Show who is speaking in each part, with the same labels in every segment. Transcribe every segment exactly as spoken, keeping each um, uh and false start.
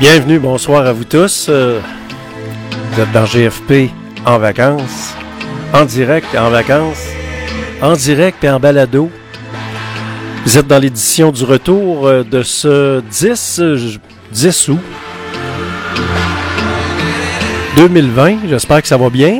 Speaker 1: Bienvenue, bonsoir à vous tous. Euh, vous êtes dans G F P en vacances, en direct en vacances, en direct et en balado. Vous êtes dans l'édition du retour de ce dix août deux mille vingt. J'espère que ça va bien.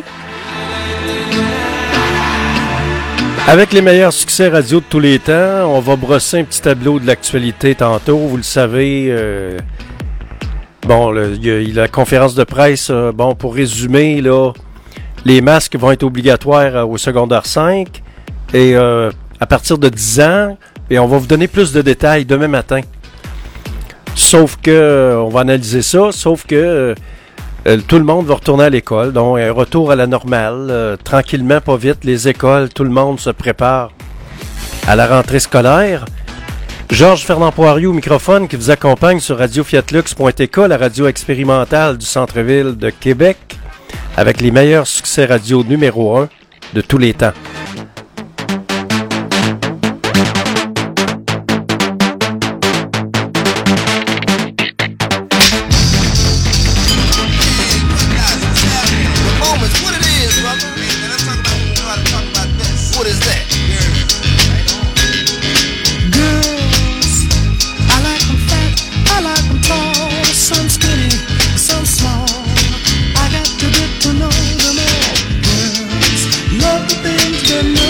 Speaker 1: Avec les meilleurs succès radio de tous les temps, on va brosser un petit tableau de l'actualité tantôt. Vous le savez, euh, bon, il y a la conférence de presse, euh, bon, pour résumer, là, les masques vont être obligatoires euh, au secondaire cinq et euh, à partir de dix ans, et on va vous donner plus de détails demain matin. Sauf que, euh, on va analyser ça, sauf que euh, Euh, tout le monde va retourner à l'école, donc un retour à la normale, euh, tranquillement, pas vite, les écoles, tout le monde se prépare à la rentrée scolaire. Georges Fernand Poirier au microphone qui vous accompagne sur radio fiat lux point t k, la radio expérimentale du centre-ville de Québec, avec les meilleurs succès radio numéro un de tous les temps.
Speaker 2: Love the things that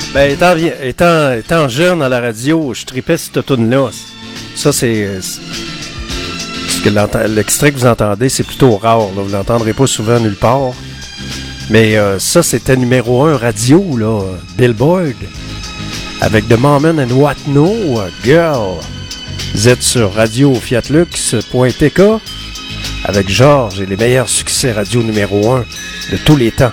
Speaker 1: Ben, étant, étant, étant jeune à la radio, je tripais cette tune-là. Ça, c'est... c'est que l'extrait que vous entendez, c'est plutôt rare. Là. Vous l'entendrez pas souvent nulle part. Mais euh, ça, c'était numéro un radio, là. Billboard. Avec The Moment and What No, Girl. Vous êtes sur radio fiat lux point t k avec Georges et les meilleurs succès radio numéro un de tous les temps.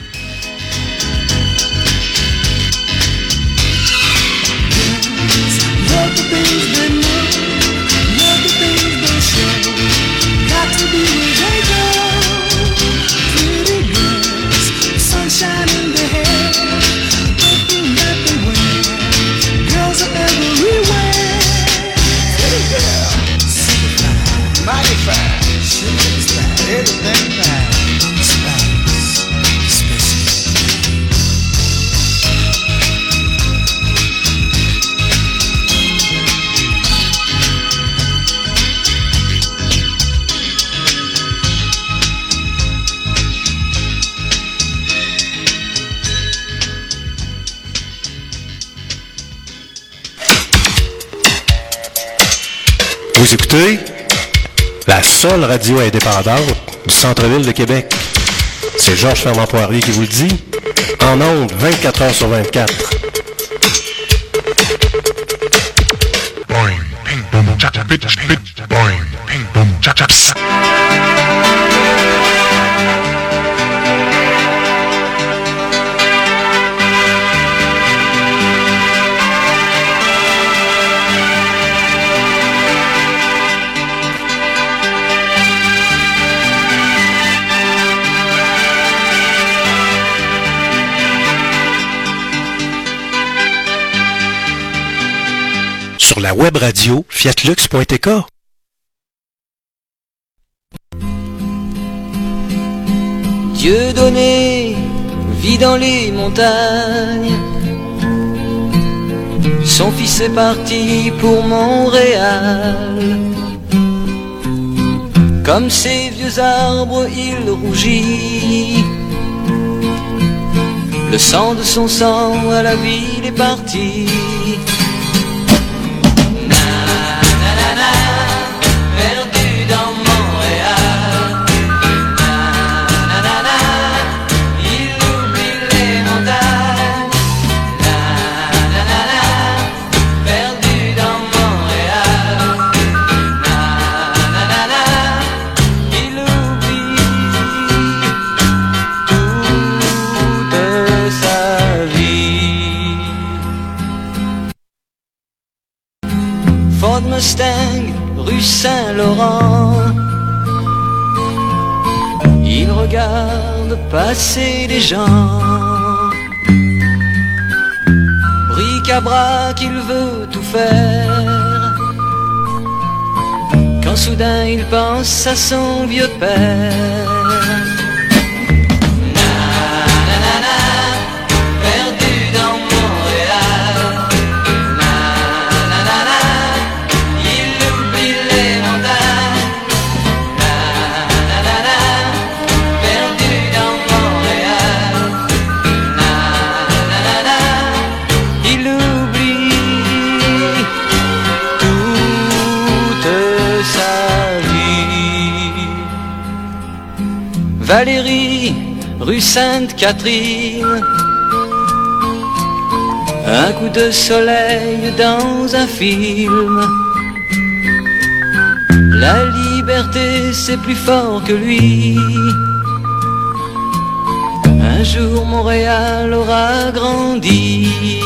Speaker 2: Vous écoutez la seule radio indépendante du centre-ville de Québec. C'est Georges Fernand Poirier qui vous le dit, en ondes vingt-quatre heures sur vingt-quatre. Boing, ping, boom, cha cha bitch, bitch, boing, ping, boom, cha cha. Sur la web radio fiat lux point t k.
Speaker 3: Dieu donné, vit dans les montagnes. Son fils est parti pour Montréal. Comme ces vieux arbres, il rougit. Le sang de son sang à la ville est parti. Mustang, rue Saint-Laurent. Il regarde passer les gens. Bric-à-brac, il veut tout faire. Quand soudain il pense à son vieux père. Valérie, rue Sainte-Catherine. Un coup de soleil dans un film. La liberté c'est plus fort que lui. Un jour Montréal aura grandi.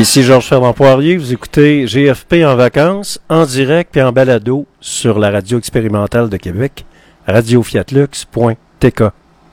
Speaker 1: Ici Georges Fernand Poirier, vous écoutez G F P en vacances, en direct et en balado sur la radio expérimentale de Québec, radio fiat lux point t k.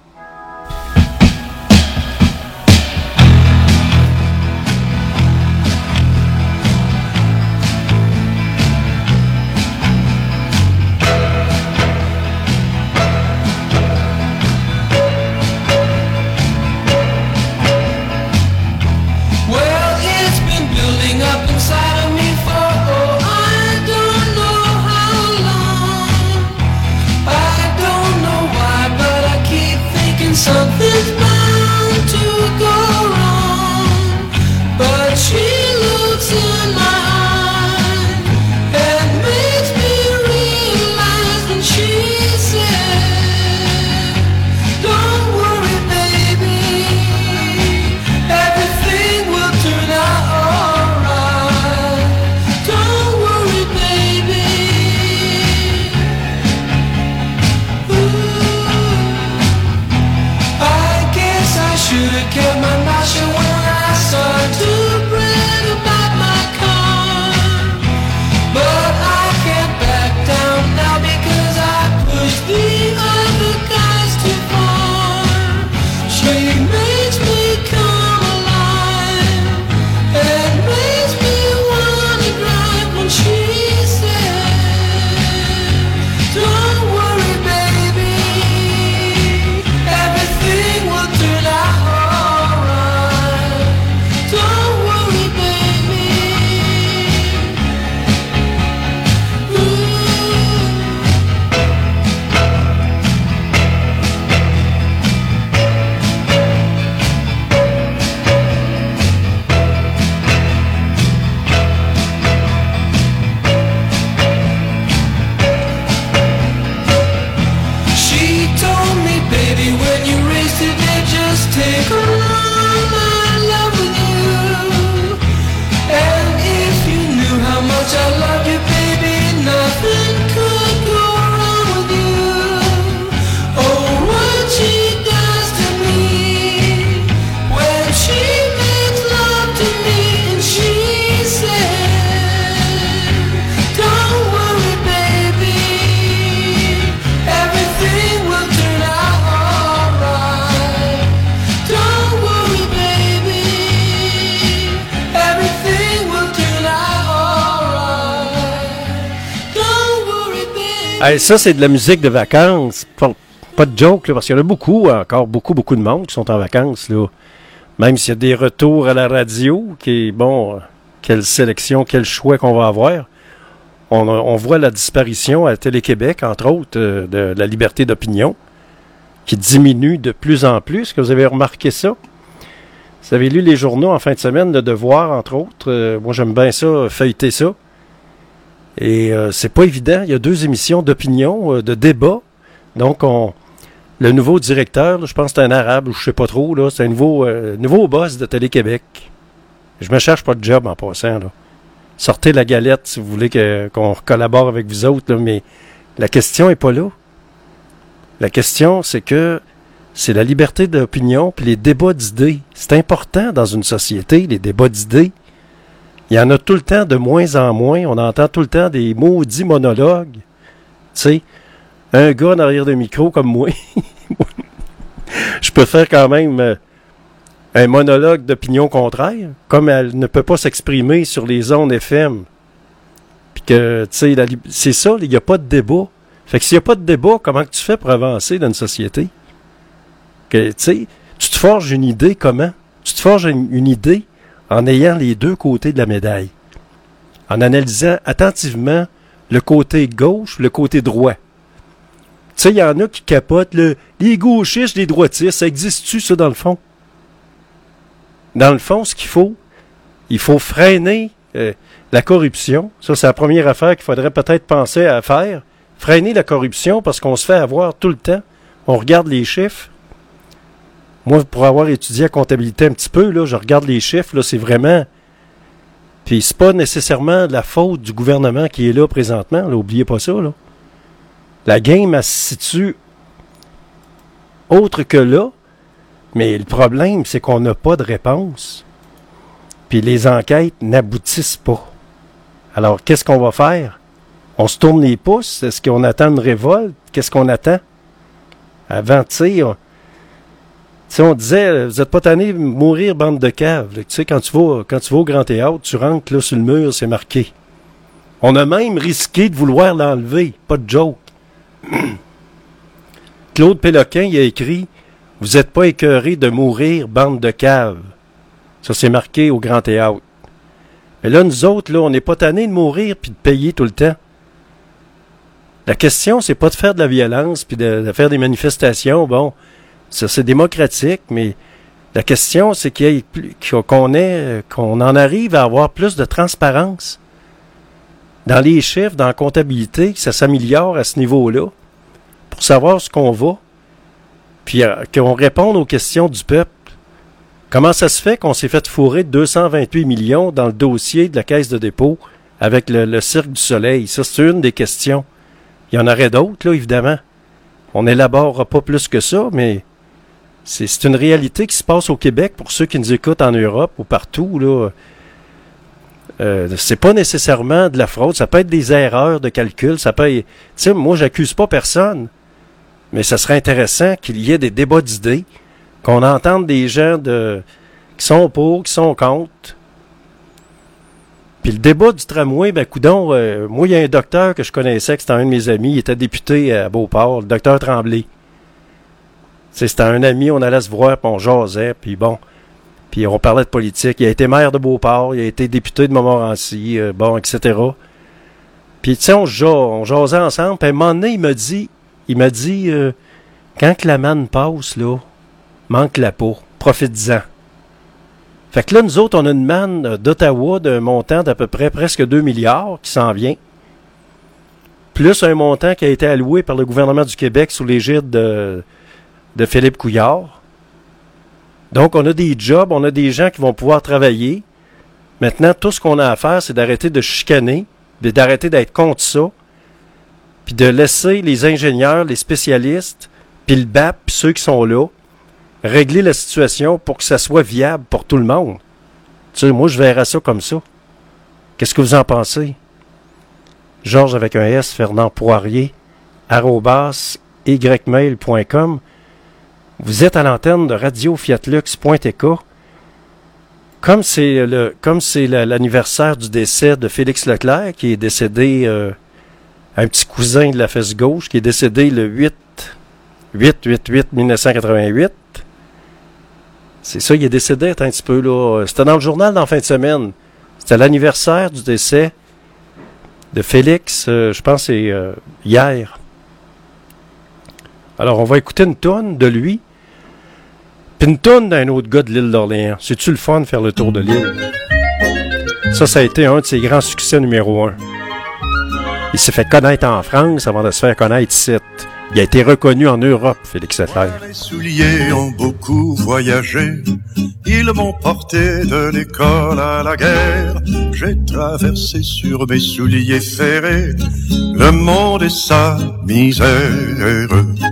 Speaker 4: Something's bound to go wrong, but she looks in my eyes and makes me realize when she said, don't worry baby, everything will turn out alright. Don't worry baby. Ooh. Should've kept my mouth shut when I started to brag about my car, but I can't back down now because I pushed the other guys too far. She makes me come alive and makes me wanna drive when she said, don't worry baby, everything will turn out. Take all my love with you, and if you knew how much I love you, baby, nothing could go wrong with you. Oh, what she does to me when she makes love to me and she said, don't worry baby, everything will turn out alright. Don't worry baby, everything will turn out alright. Don't worry baby.
Speaker 1: Hey, ça, c'est de la musique de vacances. Pas, pas de joke, là, parce qu'il y en a beaucoup, encore beaucoup, beaucoup de monde qui sont en vacances, là. Même s'il y a des retours à la radio, qui est, bon, euh, quelle sélection, quel choix qu'on va avoir. On, on voit la disparition à Télé-Québec, entre autres, euh, de, de la liberté d'opinion, qui diminue de plus en plus. Est-ce que vous avez remarqué ça? Vous avez lu les journaux en fin de semaine, Le Devoir, entre autres. Euh, moi, j'aime bien ça, feuilleter ça. Et euh, c'est pas évident. Il y a deux émissions d'opinion, euh, de débat. Donc, on, le nouveau directeur, là, je pense que c'est un arabe, ou je sais pas trop, là, c'est un nouveau, euh, nouveau boss de Télé-Québec. Je me cherche pas de job en passant, là. Sortez la galette si vous voulez que, qu'on collabore avec vous autres, là, mais la question est pas là. La question, c'est que c'est la liberté d'opinion puis les débats d'idées. C'est important dans une société, les débats d'idées. Il y en a tout le temps de moins en moins. On entend tout le temps des maudits monologues. Tu sais, un gars derrière le micro comme moi, je peux faire quand même euh, un monologue d'opinion contraire, comme elle ne peut pas s'exprimer sur les ondes F M. Puis que, tu sais, la, c'est ça, il n'y a pas de débat. Fait que s'il n'y a pas de débat, comment que tu fais pour avancer dans une société? Que, tu sais, tu te forges une idée comment? Tu te forges une, une idée en ayant les deux côtés de la médaille. En analysant attentivement le côté gauche, le côté droit. Tu sais, il y en a qui capotent, le, les gauchistes, les droitistes, ça existe-tu, ça, dans le fond? Dans le fond, ce qu'il faut, il faut freiner euh, la corruption. Ça, c'est la première affaire qu'il faudrait peut-être penser à faire. Freiner la corruption parce qu'on se fait avoir tout le temps. On regarde les chiffres. Moi, pour avoir étudié la comptabilité un petit peu, là, je regarde les chiffres, là, c'est vraiment... Puis c'est pas nécessairement de la faute du gouvernement qui est là présentement, là, oubliez pas ça, là. La game, elle se situe autre que là, mais le problème, c'est qu'on n'a pas de réponse. puis les enquêtes n'aboutissent pas. Alors, qu'est-ce qu'on va faire? On se tourne les pouces? Est-ce qu'on attend une révolte? Qu'est-ce qu'on attend? Avant, tu sais, on, on disait, vous n'êtes pas tanné de mourir, bande de caves. Tu sais, quand tu vas, quand tu vas au Grand Théâtre, tu rentres là sur le mur, c'est marqué. On a même risqué de vouloir l'enlever. Pas de joke. Claude Péloquin, il a écrit « Vous n'êtes pas écœurés de mourir, bande de caves. » Ça, c'est marqué au Grand Théâtre. Mais là, nous autres, là, on n'est pas tannés de mourir puis de payer tout le temps. La question, c'est pas de faire de la violence puis de, de faire des manifestations. Bon, ça, c'est démocratique, mais la question, c'est qu'il y ait plus, qu'on ait, qu'on en arrive à avoir plus de transparence dans les chiffres, dans la comptabilité, que ça s'améliore à ce niveau-là, pour savoir ce qu'on va, puis euh, qu'on réponde aux questions du peuple. Comment ça se fait qu'on s'est fait fourrer deux cent vingt-huit millions dans le dossier de la Caisse de dépôt avec le, le Cirque du Soleil? Ça, c'est une des questions. Il y en aurait d'autres, là, évidemment. On n'élaborera pas plus que ça, mais c'est, c'est une réalité qui se passe au Québec pour ceux qui nous écoutent en Europe ou partout, là. Euh, c'est pas nécessairement de la fraude, ça peut être des erreurs de calcul, ça peut être... Tu sais, moi, j'accuse pas personne, mais ça serait intéressant qu'il y ait des débats d'idées, qu'on entende des gens de qui sont pour, qui sont contre. Puis le débat du tramway, ben coudonc, euh, moi, il y a un docteur que je connaissais, que c'était un de mes amis, il était député à Beauport, le docteur Tremblay. Tu sais, c'était un ami, on allait se voir, puis on jasait, puis bon... Puis on parlait de politique. Il a été maire de Beauport, il a été député de Montmorency, euh, bon, et cetera. Puis tu sais, on, jas, on jasait ensemble. Puis à un moment donné, il m'a dit, il m'a dit, euh, quand que la manne passe, là, manque la peau, profite-en. Fait que là, nous autres, on a une manne d'Ottawa d'un montant d'à peu près presque deux milliards qui s'en vient. Plus un montant qui a été alloué par le gouvernement du Québec sous l'égide de, de Philippe Couillard. Donc, on a des jobs, on a des gens qui vont pouvoir travailler. Maintenant, tout ce qu'on a à faire, c'est d'arrêter de chicaner, d'arrêter d'être contre ça, puis de laisser les ingénieurs, les spécialistes, puis le B A P, puis ceux qui sont là, régler la situation pour que ça soit viable pour tout le monde. Tu sais, moi, je verrais ça comme ça. Qu'est-ce que vous en pensez? Georges avec un S, Fernand Poirier, arobase, ymail point com. Vous êtes à l'antenne de radio fiat lux point t k. Comme c'est le, comme c'est le, l'anniversaire du décès de Félix Leclerc, qui est décédé, euh, un petit cousin de la fesse gauche, qui est décédé le huit huit huit huit mille neuf cent quatre-vingt-huit. C'est ça, il est décédé un petit peu, là. C'était dans le journal dans la fin de semaine. C'était l'anniversaire du décès de Félix, euh, je pense que c'est euh, hier. Alors, on va écouter une toune de lui. Puis une toune d'un autre gars de l'île d'Orléans. C'est-tu le fun de faire le tour de l'île? Ça, ça a été un de ses grands succès numéro un. Il s'est fait connaître en France avant de se faire connaître ici. Il a été reconnu en Europe, Félix Leclerc.
Speaker 5: Mes souliers ont beaucoup voyagé. Ils m'ont porté de l'école à la guerre. J'ai traversé sur mes souliers ferrés le monde et sa misère.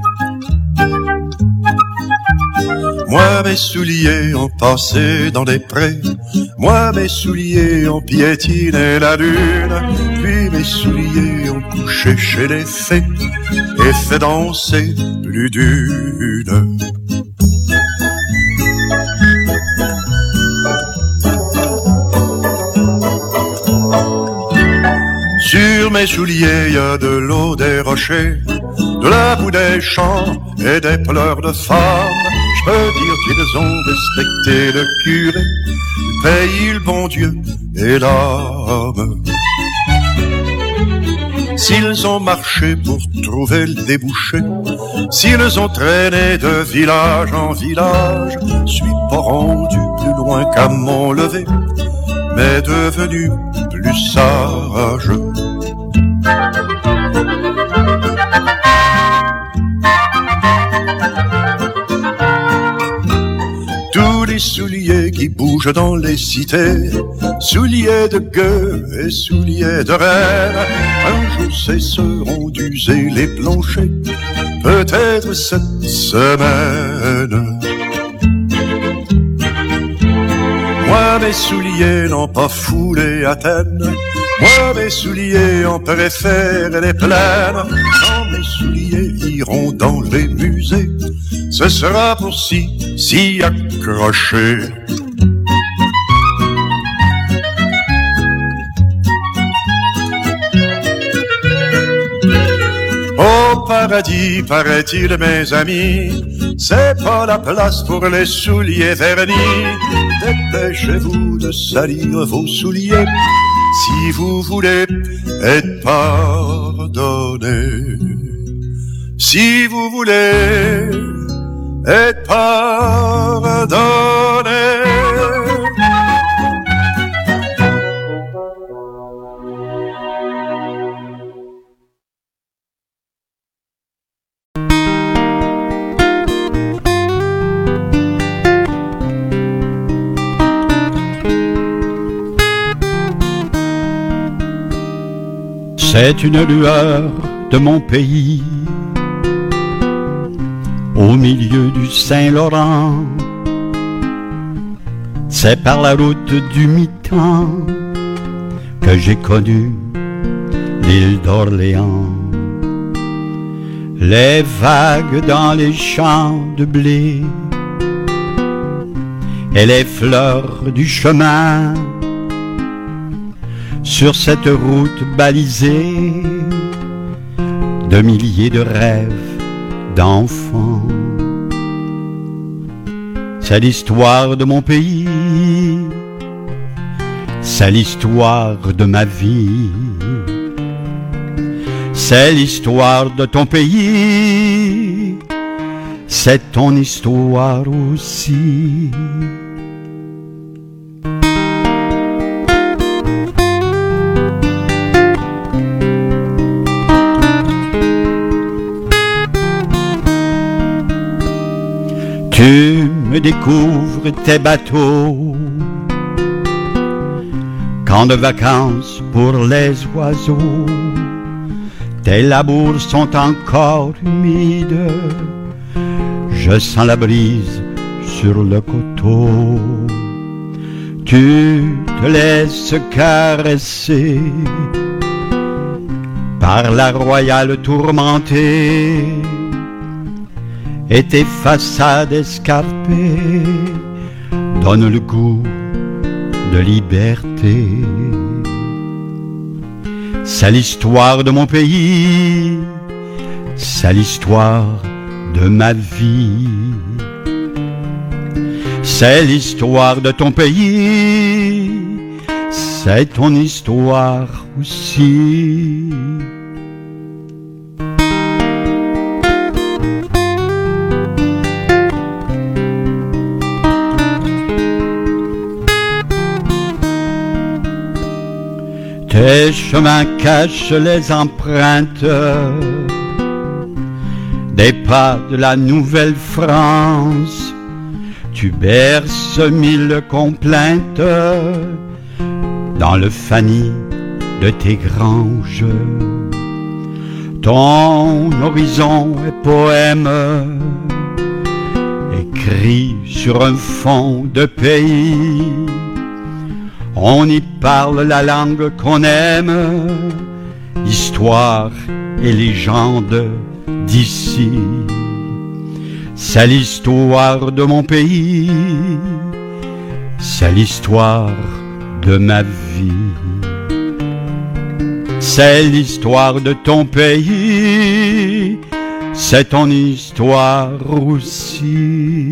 Speaker 5: Moi, mes souliers ont passé dans des prés. Moi, mes souliers ont piétiné la lune. Puis mes souliers ont couché chez les fées et fait danser plus d'une. Sur mes souliers, y a de l'eau des rochers, de la boue des champs et des pleurs de femmes. Je peux dire qu'ils ont respecté le curé, le pays, le bon Dieu et l'âme. S'ils ont marché pour trouver le débouché, s'ils ont traîné de village en village, je suis pas rendu plus loin qu'à mon lever, mais devenu plus sage. Tous les souliers qui bougent dans les cités, souliers de gueux et souliers de reine, un jour cesseront d'user les planchers, peut-être cette semaine. Moi mes souliers n'ont pas foulé Athènes, moi mes souliers en préfèrent les plaines. Quand mes souliers iront dans les musées, ce sera pour s'y, s'y accrocher. Au paradis, paraît-il, mes amis, c'est pas la place pour les souliers vernis. Dépêchez-vous de salir vos souliers si vous voulez être pardonné. Si vous voulez être pardonné.
Speaker 6: C'est une lueur de mon pays, au milieu du Saint-Laurent. C'est par la route du mi-temps que j'ai connu l'île d'Orléans. Les vagues dans les champs de blé et les fleurs du chemin. Sur cette route balisée de milliers de rêves d'enfants. C'est l'histoire de mon pays, c'est l'histoire de ma vie, c'est l'histoire de ton pays, c'est ton histoire aussi. Tu me découvres tes bateaux, camps de vacances pour les oiseaux. Tes labours sont encore humides, je sens la brise sur le coteau. Tu te laisses caresser par la royale tourmentée, et tes façades escarpées donnent le goût de liberté. C'est l'histoire de mon pays, c'est l'histoire de ma vie, c'est l'histoire de ton pays, c'est ton histoire aussi. Tes chemins cachent les empreintes des pas de la Nouvelle-France. Tu berces mille complaintes dans le fanny de tes granges. Ton horizon est poème, écrit sur un fond de pays. On y parle la langue qu'on aime, histoire et légende d'ici. C'est l'histoire de mon pays, c'est l'histoire de ma vie. C'est l'histoire de ton pays, c'est ton histoire aussi.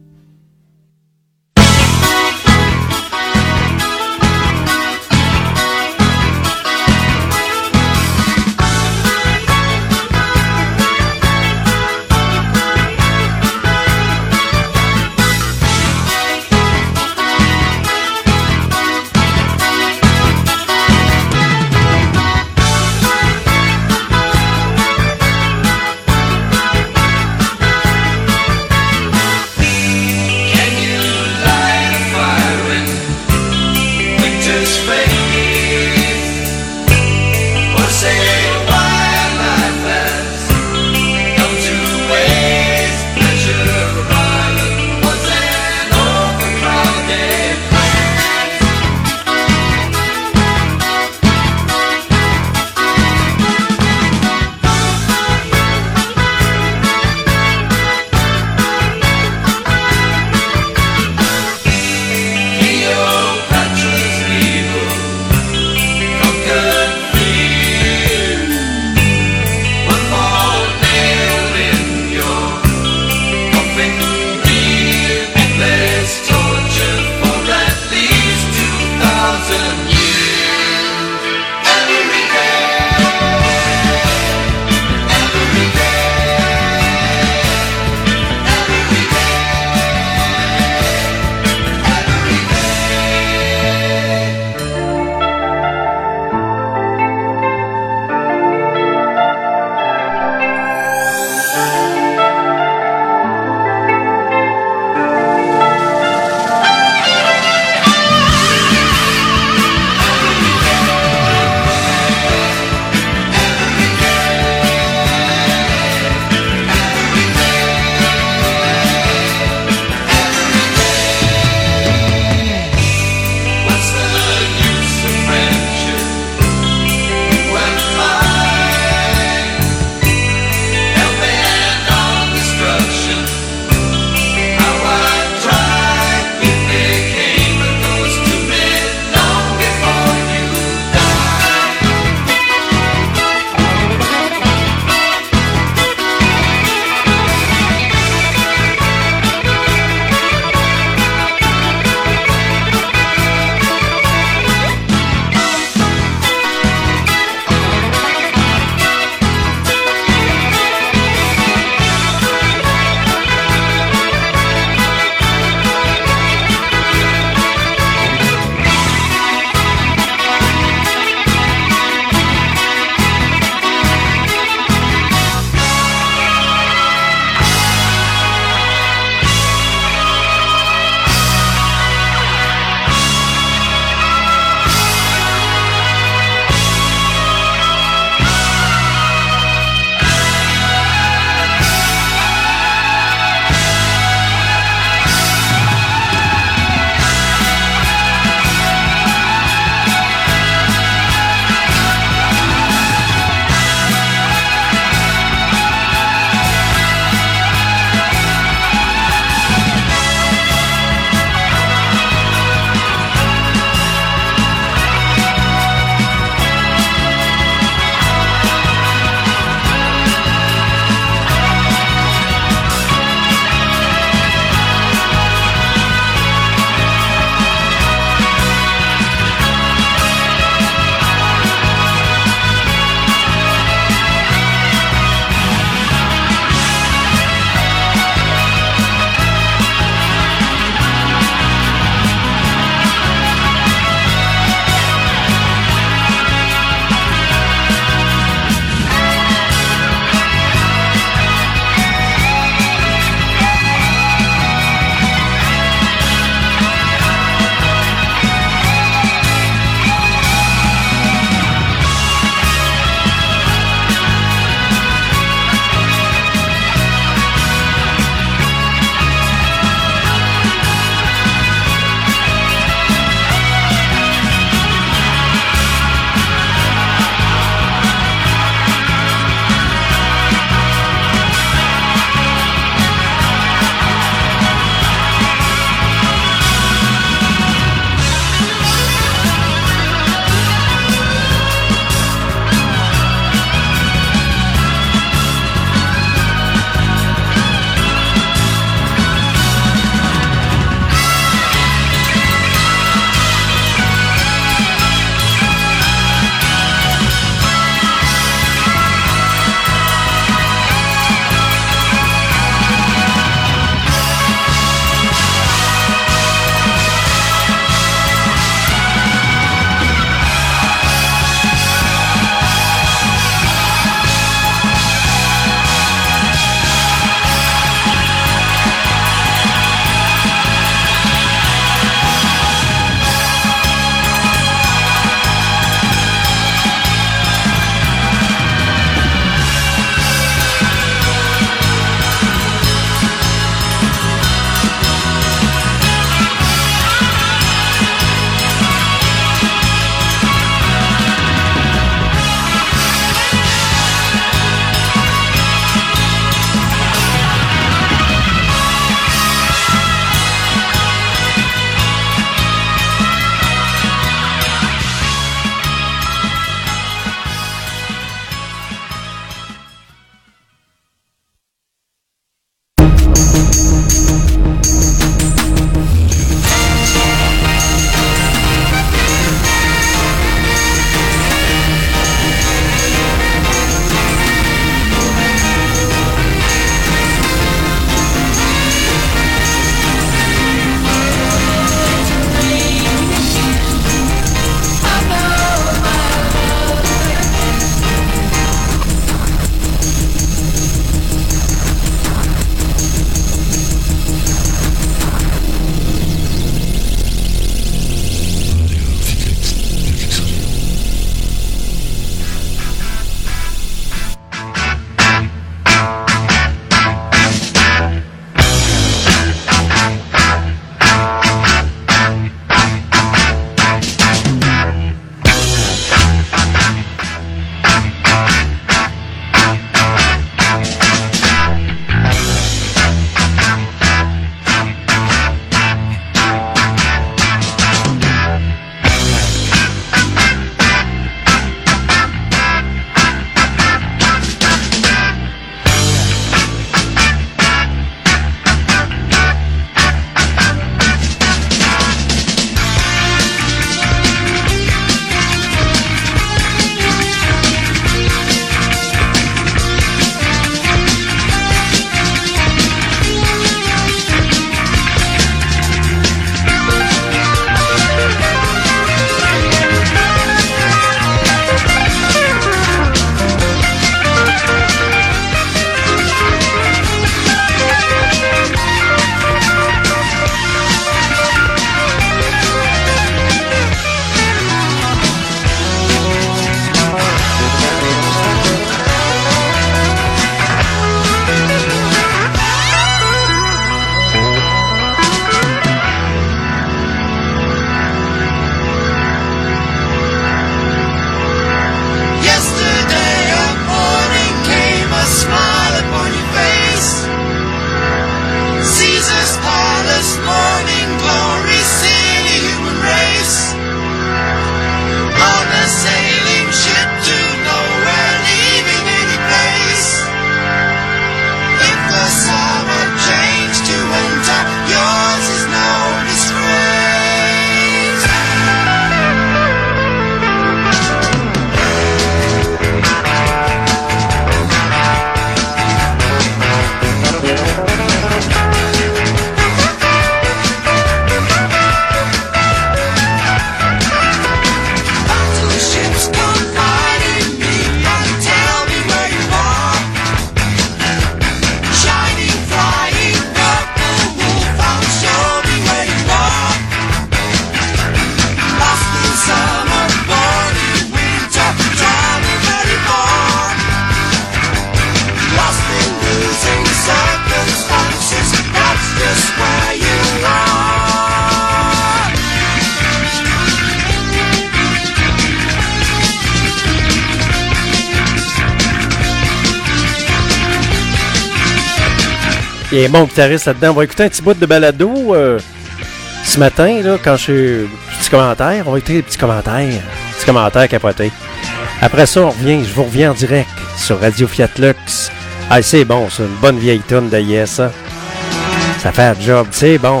Speaker 1: Il y a un bon guitariste là-dedans. On va écouter un petit bout de balado euh, ce matin, là, quand je suis... Petit commentaire. On va écouter des petits commentaires. Petits commentaires capotés. Après ça, on revient. Je vous reviens en direct sur Radio Fiat Lux. Ah, c'est bon, c'est une bonne vieille tune de Yes, ça. Ça fait un job, c'est bon.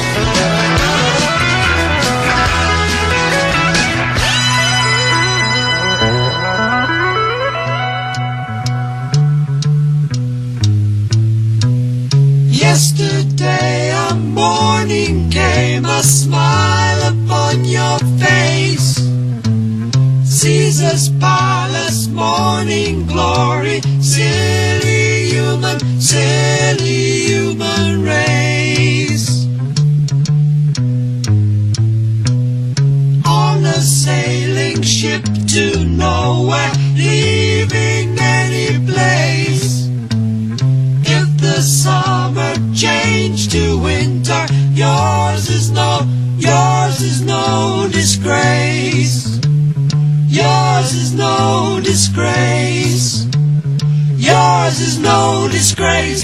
Speaker 4: Yesterday a morning came, a smile upon your face. Caesar's palace, morning glory, silly human, silly human race. On a sailing ship to nowhere, leaving any place. If the summer changed to winter, yours is no, yours is no disgrace. Yours is no disgrace. Yours is no disgrace.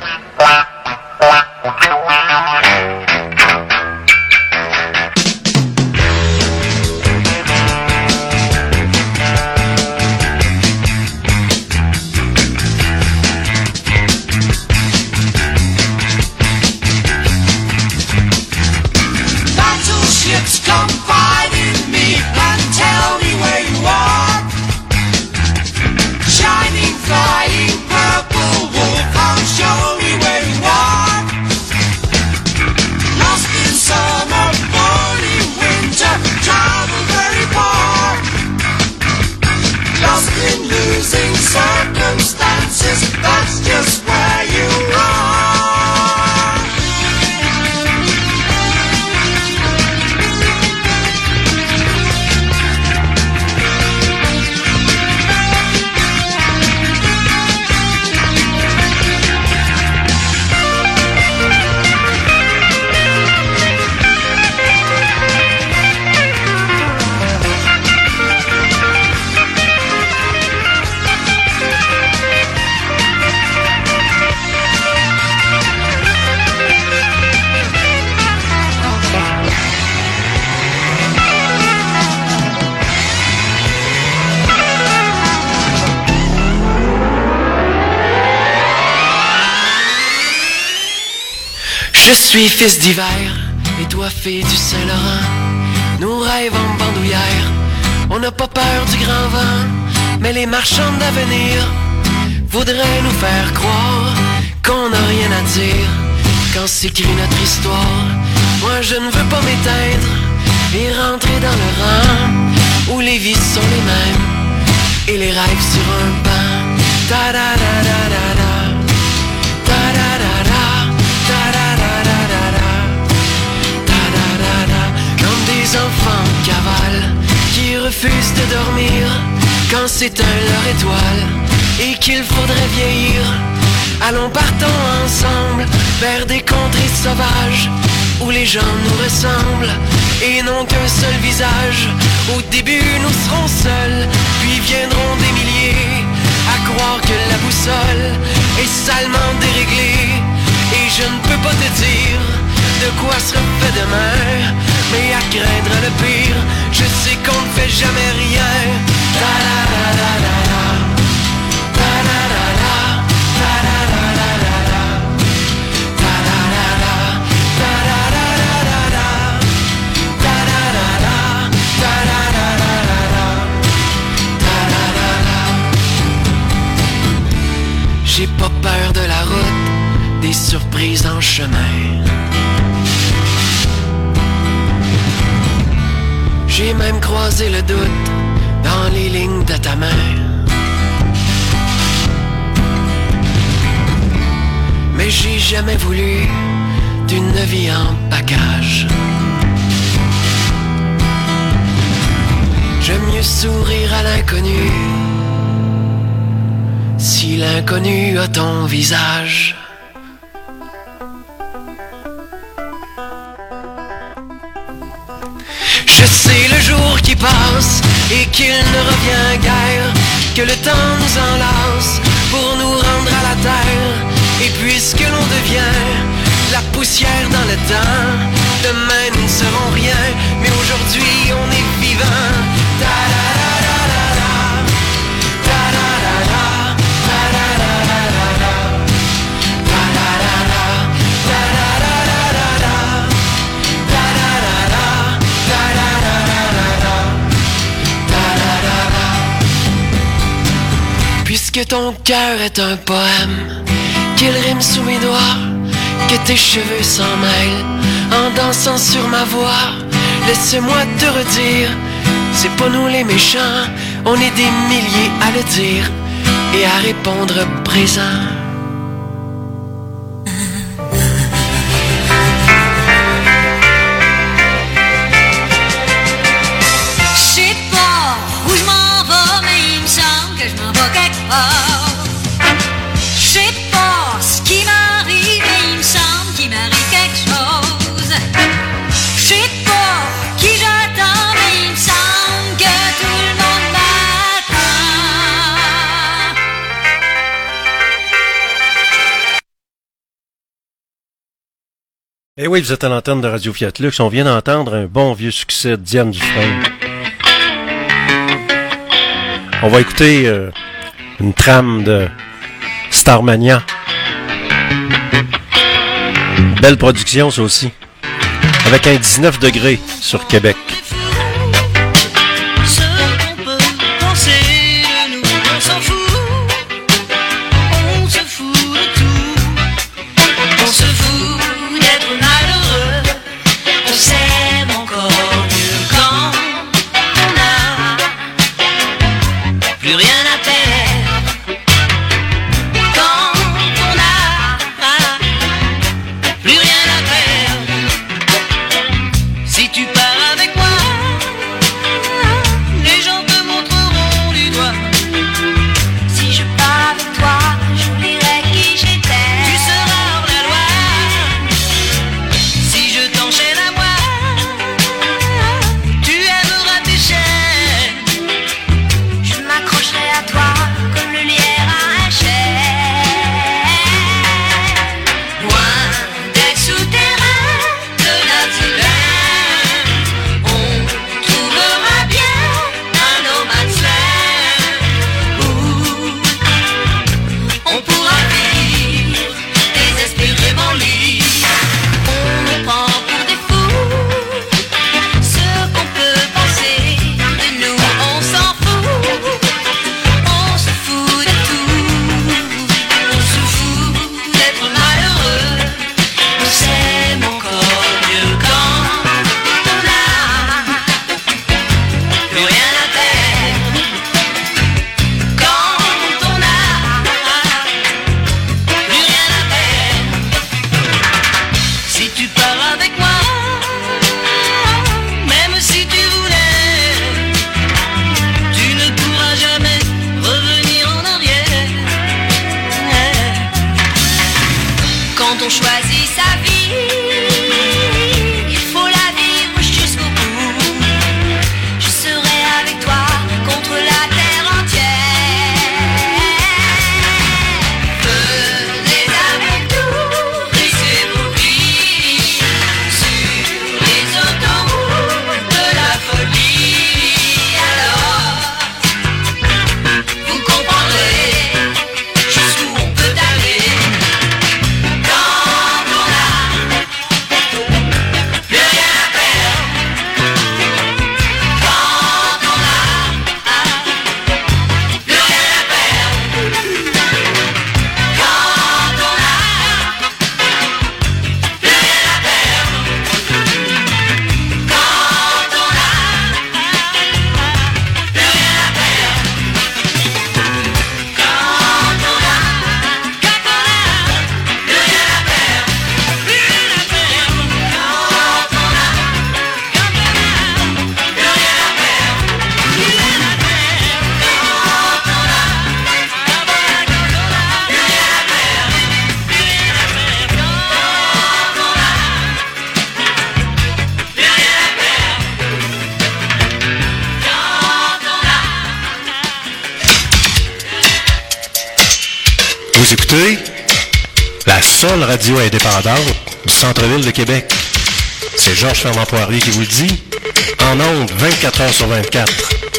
Speaker 3: Je suis fils d'hiver, et toi fille du Saint-Laurent. Nous rêvons en bandoulière, on n'a pas peur du grand vent. Mais les marchands d'avenir voudraient nous faire croire qu'on n'a rien à dire quand s'écrit notre histoire. Moi je ne veux pas m'éteindre et rentrer dans le rang où les vies sont les mêmes et les rêves sur un banc. Ta da da da da da, ta da da da, ta da da da da da, ta da da da. Comme des enfants en cavale qui refusent de dormir quand s'éteint leur étoile et qu'il faudrait vieillir. Allons partons ensemble vers des contrées sauvages où les gens nous ressemblent et n'ont qu'un seul visage. Au début nous serons seuls, puis viendront des milliers à croire que la boussole est salement déréglée. Et je ne peux pas te dire de quoi sera fait demain, mais à craindre le pire, je sais qu'on ne fait jamais rien. Ta da da da da da, ta da da da, ta da da da da da, ta da da da, ta da da da da da, ta da da da, ta da da da da, ta da da da. J'ai pas peur de la route, des surprises en chemin. J'ai même croisé le doute dans les lignes de ta main. Mais j'ai jamais voulu d'une vie en bagage. J'aime mieux sourire à l'inconnu si l'inconnu a ton visage. Je sais le jour qui passe et qu'il ne revient guère, que le temps nous enlace pour nous rendre à la terre. Et puisque l'on devient la poussière dans le temps, demain nous ne serons rien, mais aujourd'hui on est vivant. Ta da da da da da, ta da da da, ta da da da da da, ta da da da, ta da da da da da, ta da da da, ta da da da da, ta da da da. Puisque ton cœur est un poème, qu'il rime sous mes doigts, que tes cheveux s'en mêlent en dansant sur ma voix. Laisse-moi te redire, c'est pas nous les méchants, on est des milliers à le dire et à répondre présent.
Speaker 7: Je sais pas où je m'en vais, mais il me semble que je m'en vais quelque part. Je sais pas ce qui m'arrive, mais il me semble qu'il m'arrive quelque chose. Je sais pas qui j'attends, mais il me semble que tout le monde m'attend.
Speaker 1: Eh oui, vous êtes à l'antenne de Radio Fiat Lux. On vient d'entendre un bon vieux succès de Diane Dufresne. On va écouter euh, une trame de Starmania. Belle production, ça aussi. Avec un dix-neuf degrés sur Québec.
Speaker 8: Ce qu'on peut penser de nous, on s'en fout. On se fout de tout. On se fout d'être malheureux. On s'aime encore mieux quand on n'a plus rien à perdre. Quand on n'a plus rien à perdre. Si tu pars avec moi, les gens te montreront du doigt.
Speaker 7: Si je pars avec toi, j'oublierai qui j'étais.
Speaker 8: Tu seras hors la loi. Si je t'enchaîne à moi, tu aimeras tes chaînes.
Speaker 7: Je m'accrocherai à toi comme le lierre à un chêne.
Speaker 8: Loin des souterrains de la divine, on trouvera bien un no man's land où on pourra vivre désespérément libre.
Speaker 7: On nous prend pour des fous. Ce qu'on peut penser de nous, on s'en fout. On se fout de tout.
Speaker 8: On se fout d'être malheureux. On s'aime encore mieux quand on n'a plus rien à perdre. Quand on n'a plus rien à perdre. Si tu pars avec moi, même si tu voulais, tu ne pourras jamais revenir en arrière.
Speaker 7: Quand on choisit sa vie, il faut la vivre jusqu'au bout. Je serai avec toi contre la terre entière.
Speaker 8: Venez avec nous, risquez vos vies sur les autoroutes de la folie. Alors, vous comprendrez jusqu'où on peut aller quand on n'a plus rien à perdre. Quand on n'a plus rien à perdre. Quand on n'a plus rien à perdre. Quand on n'a plus rien à perdre. Quand on a, quand on a plus rien à perdre, plus rien à perdre. Quand on a, quand on a plus rien à perdre, plus rien à perdre. Quand on a, quand on a, quand on a plus rien à perdre, plus rien à perdre. Quand on a plus rien à perdre. Quand on a
Speaker 2: Vous écoutez la seule radio indépendante du centre-ville de Québec. C'est Georges Fernand Poirier qui vous le dit. En ondes, vingt-quatre heures sur vingt-quatre.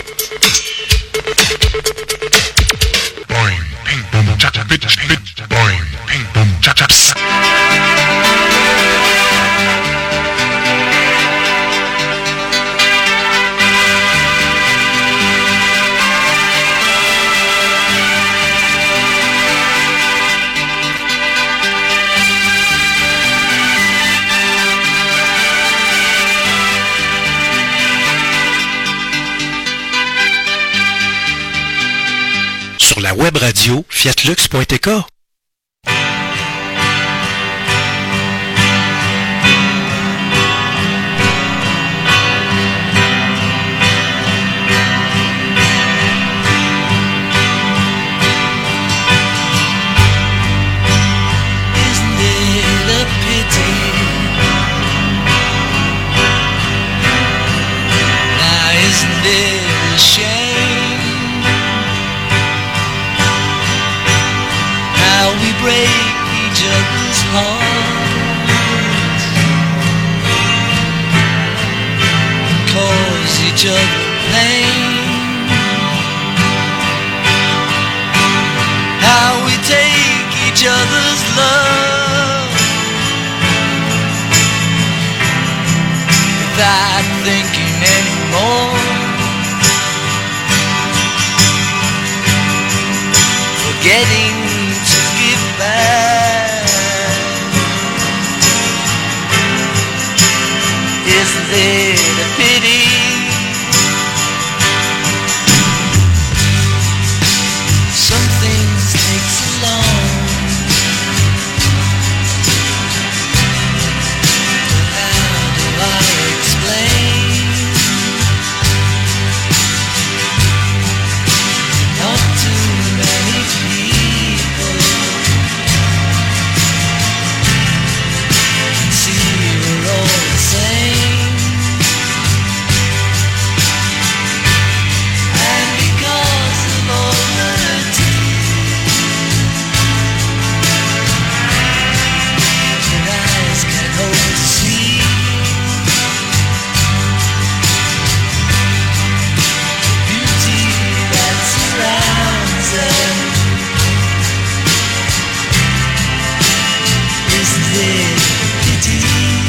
Speaker 2: Sur la web radio fiatlux point t k.
Speaker 8: Isn't it a pity? Now isn't it a shame?
Speaker 3: each other pain. How we take each other's love without thinking anymore. Forgetting to give back. Isn't it a pity? Some things take so long. But how do I explain? Not too many people see we're all the same. And because of all the tears your eyes can hope to see, the beauty that surrounds them, isn't it a pity?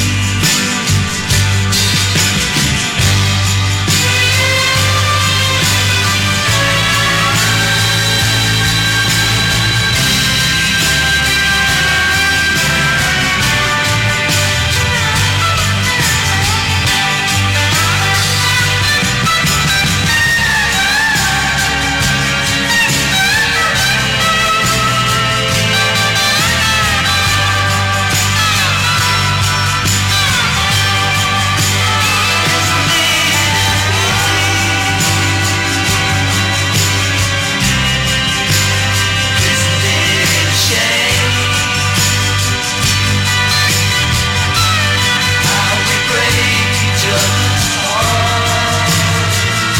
Speaker 3: Isn't it a shame how we break each other's hearts,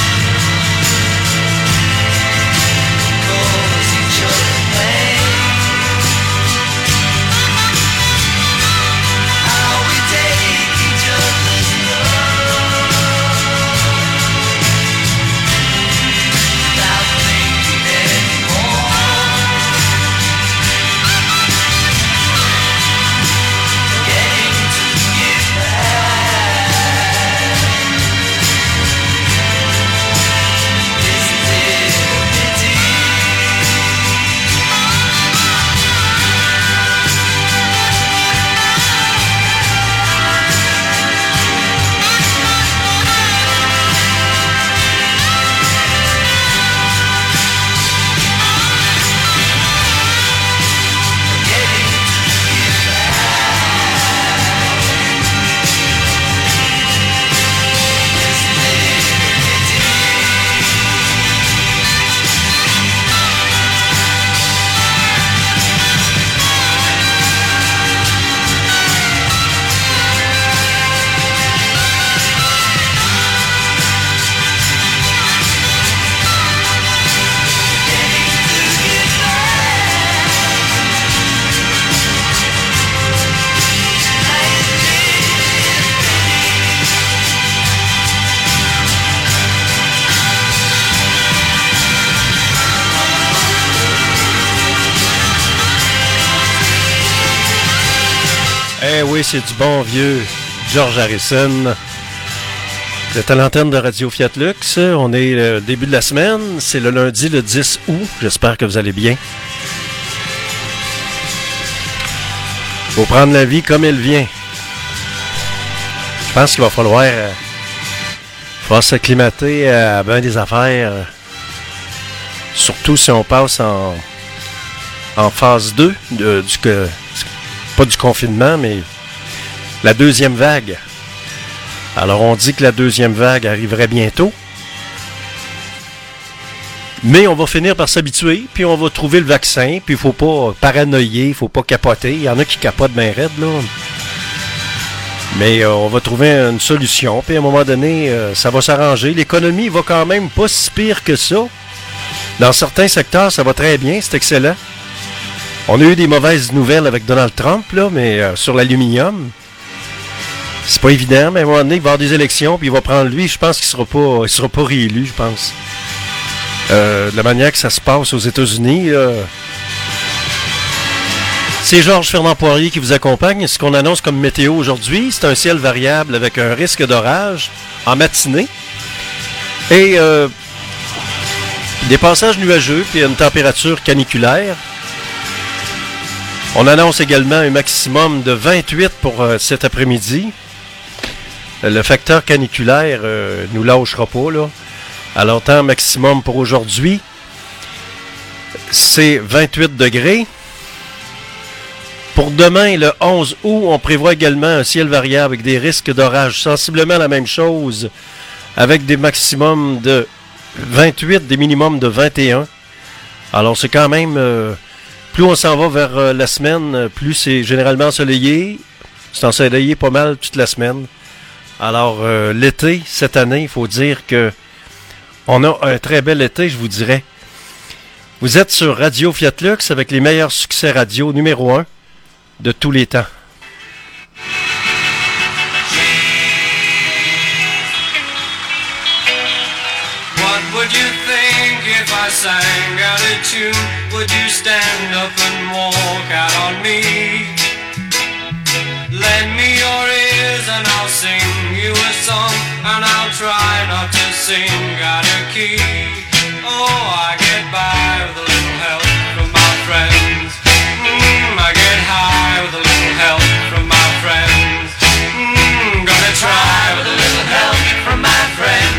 Speaker 3: cause each other pain? How we take each other's love without thinking anymore. Forgetting to give back. Isn't it a pity? Forgetting to give back. Isn't it a pity?
Speaker 1: Eh oui, c'est du bon vieux George Harrison. Vous êtes à l'antenne de Radio Fiat Lux. On est le début de la semaine. C'est le lundi, le dix août. J'espère que vous allez bien. Faut prendre la vie comme elle vient. Je pense qu'il va falloir, euh, falloir s'acclimater à bien des affaires. euh, surtout si on passe en, en phase deux, de, du, que- pas du confinement, mais la deuxième vague. Alors on dit que la deuxième vague arriverait bientôt. Mais on va finir par s'habituer, puis on va trouver le vaccin, puis il faut pas paranoïer, il faut pas capoter. Il y en a qui capotent bien raide, là. Mais euh, on va trouver une solution, puis à un moment donné, euh, ça va s'arranger. L'économie va quand même pas si pire que ça. Dans certains secteurs, ça va très bien, c'est excellent. On a eu des mauvaises nouvelles avec Donald Trump, là, mais euh, sur l'aluminium. C'est pas évident, mais à un moment donné, il va y avoir des élections, puis il va prendre lui. Je pense qu'il sera pas, il sera pas réélu, je pense. Euh, de la manière que ça se passe aux États-Unis, là. C'est Georges Fernand Poirier qui vous accompagne. Ce qu'on annonce comme météo aujourd'hui, c'est un ciel variable avec un risque d'orage en matinée. Et euh, des passages nuageux, puis une température caniculaire. On annonce également un maximum de vingt-huit pour euh, cet après-midi. Le facteur caniculaire euh, nous lâchera pas, là. Alors, temps maximum pour aujourd'hui, c'est vingt-huit degrés. Pour demain, le onze août, on prévoit également un ciel variable avec des risques d'orage. Sensiblement la même chose, avec des maximums de vingt-huit, des minimums de vingt et un. Alors, c'est quand même... Euh, plus on s'en va vers euh, la semaine, plus c'est généralement ensoleillé. C'est ensoleillé pas mal toute la semaine. Alors, euh, l'été, cette année, il faut dire que on a un très bel été, je vous dirais. Vous êtes sur Radio Fiat Lux avec les meilleurs succès radio numéro un de tous les temps.
Speaker 4: What would you think if I sang out of tune? Would you stand up and walk out on me? Lend me your ears and I'll sing you a song, and I'll try not to sing out of key. Oh, I get by with a little help from my friends. Mm, I get high with a little help from my friends. Mm, gonna try with a little help from my friends.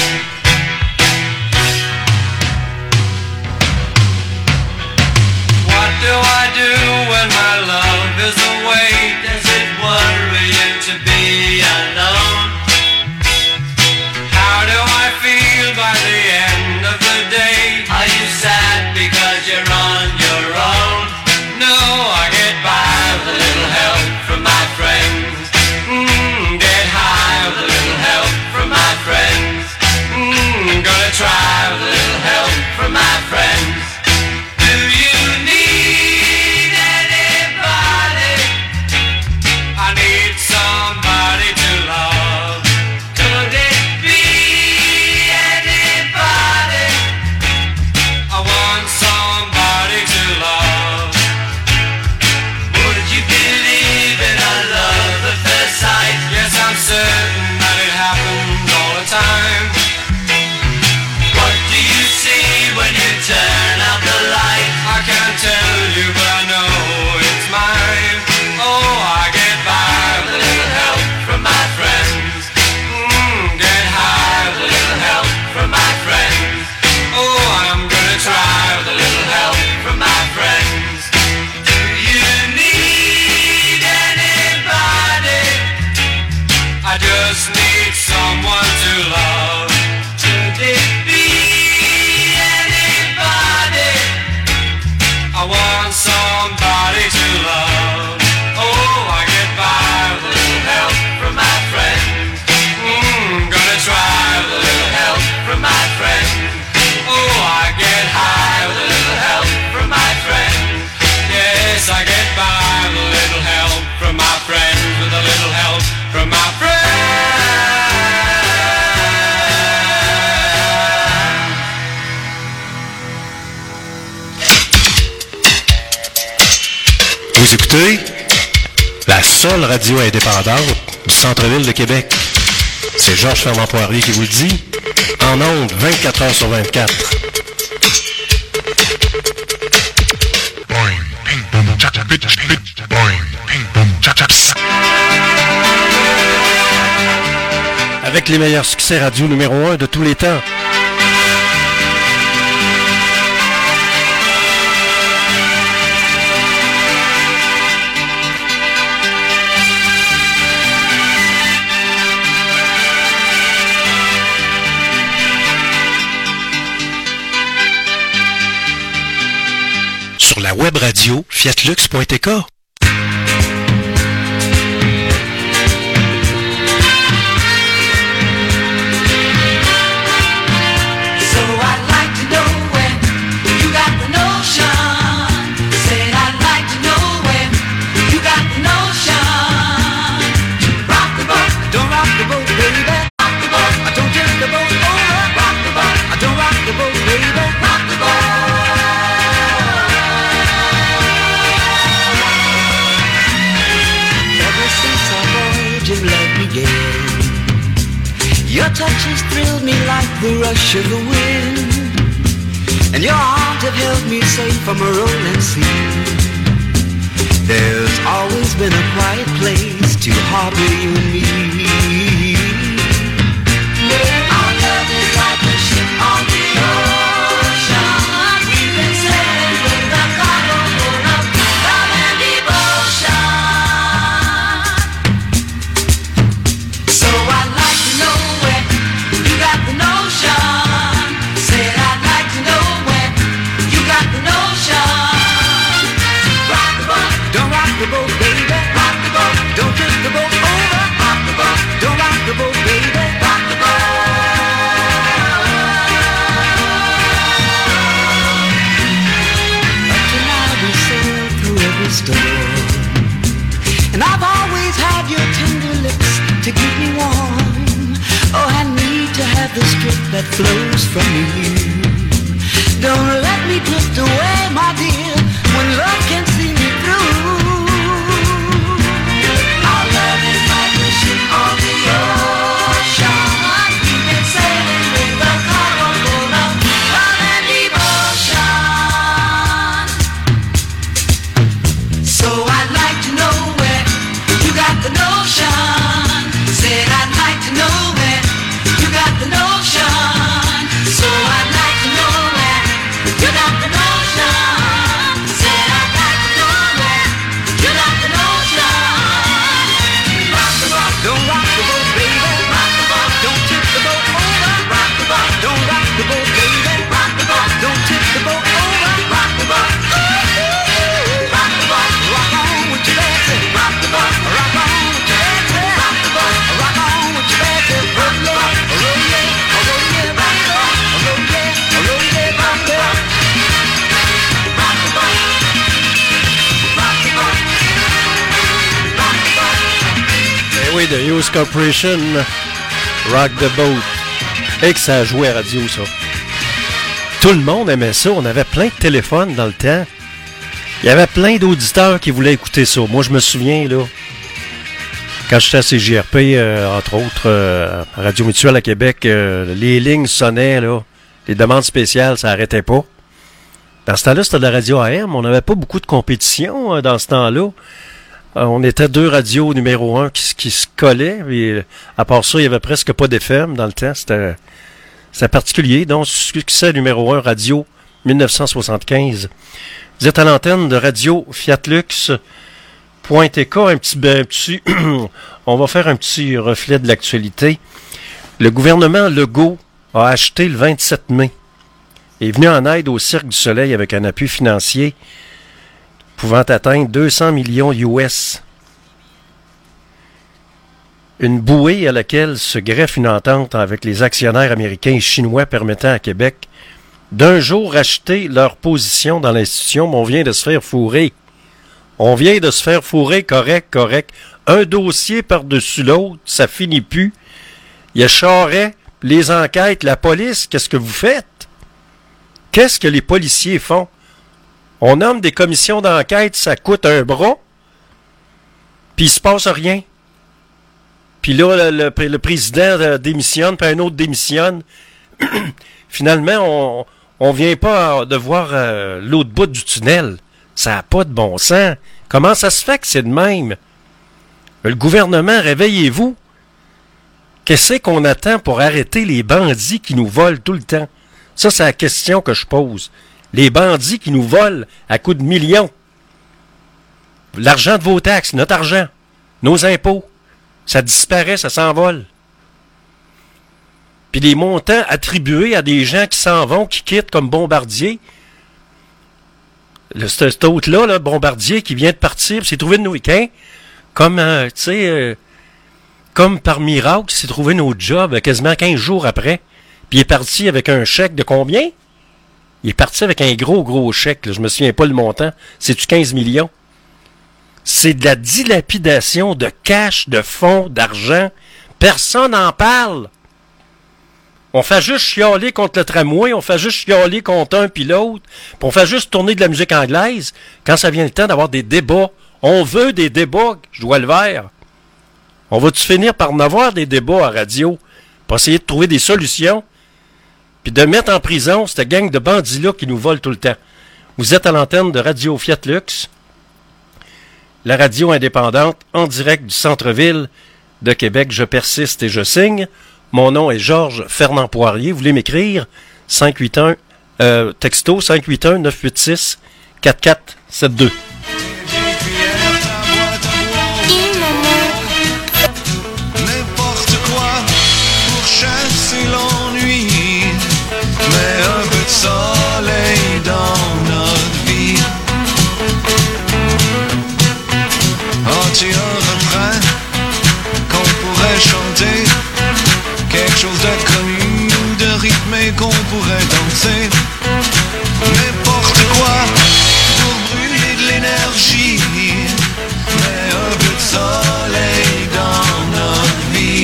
Speaker 4: What do I do when my love is away? Does it worry you to be alone? How do I feel by the end of the day? Are you sad because you're on your own? No, I get by with a little help from my friends. Mm, get high with a little help from my friends. Mm, gonna try with a little help from my friends. Do you need anybody? I need somebody to love. Could it be anybody? I want somebody to love. Would you believe in a love at first sight? Yes, I'm certain that it happens all the time. What do you see when you turn out the light? I can't tell you, but I know it's mine. Oh, I get by with a little help from my friends. Mm, get high with a little help from my friends. Oh, I'm gonna try with a little help from my friends. Do you need anybody? I just need someone to love. Could it be anybody? I want somebody to love. Oh, I get by with a little help from my friends. Mm, gonna try with a little help from my friends. Oh, I get high with a little help from my friends. Yes, I get by with a little help from my friends. With a little help from my friends.
Speaker 2: Vous écoutez la seule radio indépendante du centre-ville de Québec. C'est Georges Fernand Poirier qui vous le dit, en ondes vingt-quatre heures sur vingt-quatre.
Speaker 1: Avec les meilleurs succès radio numéro un de tous les temps.
Speaker 2: Sur la web radio fiatlux point t k.
Speaker 4: Rock the boat.
Speaker 9: Your touch has thrilled me like the rush of the wind, and your arms have held me safe from a rolling sea. There's always been a quiet place to harbor you and me. Our love is like a ship on the ocean. We've been sailing with a cargo full of love and devotion. So I'd like to know where you got the notion. Said I'd like to know where you got the notion. Rock the boat, don't rock the boat, baby. Rock the boat, don't tip the boat over. Rock the boat, don't rock the boat, baby. Rock the boat. Up to now we sailed through every storm, and I've always had your tender lips to keep me warm. Oh, I need to have the strength that flows from you. Don't let me drift away, my dear, when love can see me through. Our love is like a ship on the ocean. We've been sailing with a cargo full of love and devotion. So I'd like to know where you got the notion. Said I'd like to know where you got the notion. So I'd like to know where you got the notion. Said I'd like to know where you got the notion. Rock the boat, don't rock the boat, baby. Rock the boat, don't tip the boat over. Rock the boat, don't rock the boat, baby. Rock the boat, don't tip the boat over. Rock the boat, ooh, ooh. Rock the boat, rock on with your dancing. Rock the boat, rock on with your dancing. Rock the boat, rock on with your dancing. Rock the boat, roll yeah, roll yeah, rock the boat, roll yeah, roll yeah, rock the boat. Rock the boat, rock the boat, rock the boat.
Speaker 1: Eh oui, de Hughes Corporation, Rock the Boat. Et que ça a joué à radio, ça. Tout le monde aimait ça. On avait plein de téléphones dans le temps. Il y avait plein d'auditeurs qui voulaient écouter ça. Moi, je me souviens, là, quand j'étais à C J R P, euh, entre autres, euh, Radio Mutuelle à Québec, euh, les lignes sonnaient, là. Les demandes spéciales, ça arrêtait pas. Dans ce temps-là, c'était de la radio A M. On n'avait pas beaucoup de compétition euh, dans ce temps-là. Euh, on était deux radios numéro un qui, qui se collaient. Et, à part ça, il y avait presque pas d'F M dans le temps. C'était, c'était particulier. Donc, succès numéro un, radio dix-neuf cent soixante-quinze. Vous êtes à l'antenne de Radio Fiatlux. Point T K, un petit, un petit on va faire un petit reflet de l'actualité. Le gouvernement Legault a acheté le vingt-sept mai. Est venu en aide au Cirque du Soleil avec un appui financier pouvant atteindre deux cents millions U S. Une bouée à laquelle se greffe une entente avec les actionnaires américains et chinois permettant à Québec d'un jour racheter leur position dans l'institution, mais on vient de se faire fourrer. On vient de se faire fourrer, correct, correct. Un dossier par-dessus l'autre, ça finit plus. Il y a Charest, les enquêtes, la police, qu'est-ce que vous faites? Qu'est-ce que les policiers font? On nomme des commissions d'enquête, ça coûte un bras, puis il se passe rien. Puis là, le, le, le président démissionne, puis un autre démissionne. Finalement, on on vient pas de voir euh, l'autre bout du tunnel. Ça n'a pas de bon sens. Comment ça se fait que c'est de même? Le gouvernement, réveillez-vous. Qu'est-ce qu'on attend pour arrêter les bandits qui nous volent tout le temps? Ça, c'est la question que je pose. Les bandits qui nous volent à coups de millions. L'argent de vos taxes, notre argent, nos impôts, ça disparaît, ça s'envole. Puis des montants attribués à des gens qui s'en vont, qui quittent comme Bombardier. Le, cet autre-là, là, Bombardier, qui vient de partir, s'est trouvé de nos week-ends, comme, euh, tu sais, euh, comme par miracle, s'est trouvé nos jobs quasiment quinze jours après. Puis il est parti avec un chèque de combien? Il est parti avec un gros, gros chèque. Là. Je me souviens pas le montant. C'est-tu quinze millions? C'est de la dilapidation de cash, de fonds, d'argent. Personne n'en parle. On fait juste chialer contre le tramway, on fait juste chialer contre un puis l'autre, puis on fait juste tourner de la musique anglaise quand ça vient le temps d'avoir des débats. On veut des débats, je dois le faire. On va-tu finir par en avoir des débats à radio? pour essayer de trouver des solutions, puis de mettre en prison cette gang de bandits-là qui nous volent tout le temps. Vous êtes à l'antenne de Radio Fiat Lux, la radio indépendante en direct du centre-ville de Québec. Je persiste et je signe. Mon nom est Georges Fernand Poirier. Vous voulez m'écrire? cinq huit un, euh, texto cinq huit un neuf huit six quatre quatre sept deux.
Speaker 10: N'importe quoi pour chasser l'ennui, mais un peu de soleil dans notre vie. As-tu un refrain qu'on pourrait chanter, quelque chose de connu ou de rythmé qu'on pourrait danser? N'importe quoi pour brûler de l'énergie, mais un peu de soleil dans notre vie.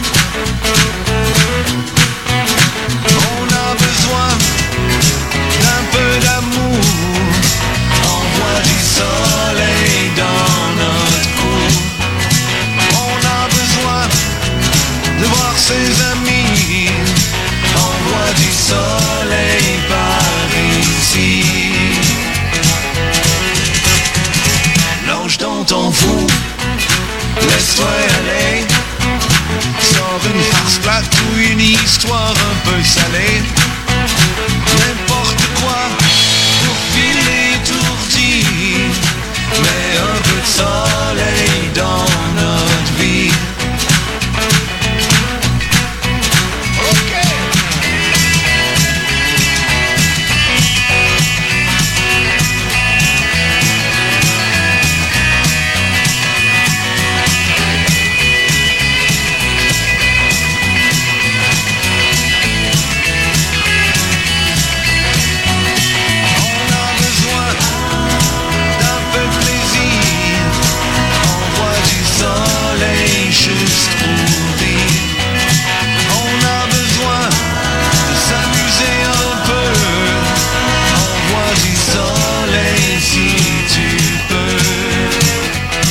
Speaker 10: On a besoin d'un peu d'amour, envoie du soleil dans notre cou. On a besoin de voir ses amis, envoie du soleil par ici. Lâche dans ton fou, laisse-toi aller, sors une farce plate ou une histoire un peu salée. N'importe quoi pour filer étourdi, mais un peu de soleil dans notre vie. Juste pour dire, on a besoin de s'amuser un peu, envoie du soleil si tu peux.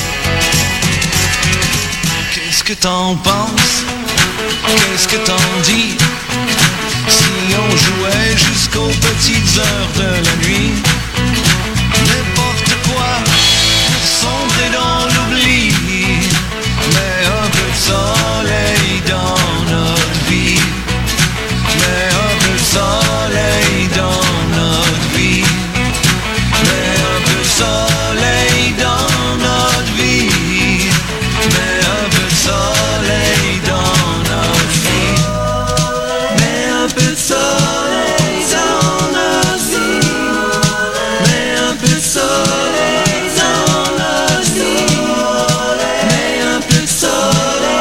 Speaker 10: Qu'est-ce que t'en penses? Qu'est-ce que t'en dis? Si on jouait jusqu'aux petites heures de la nuit, n'importe quoi pour sombrer dans l'oubli, mais un peu de soleil dans notre vie, mais un peu de soleil dans notre vie, mais un peu de soleil dans notre vie, mais un peu de soleil dans notre vie, mais un peu de soleil dans notre vie, mais un peu de soleil dans notre vie, mais un peu de soleil.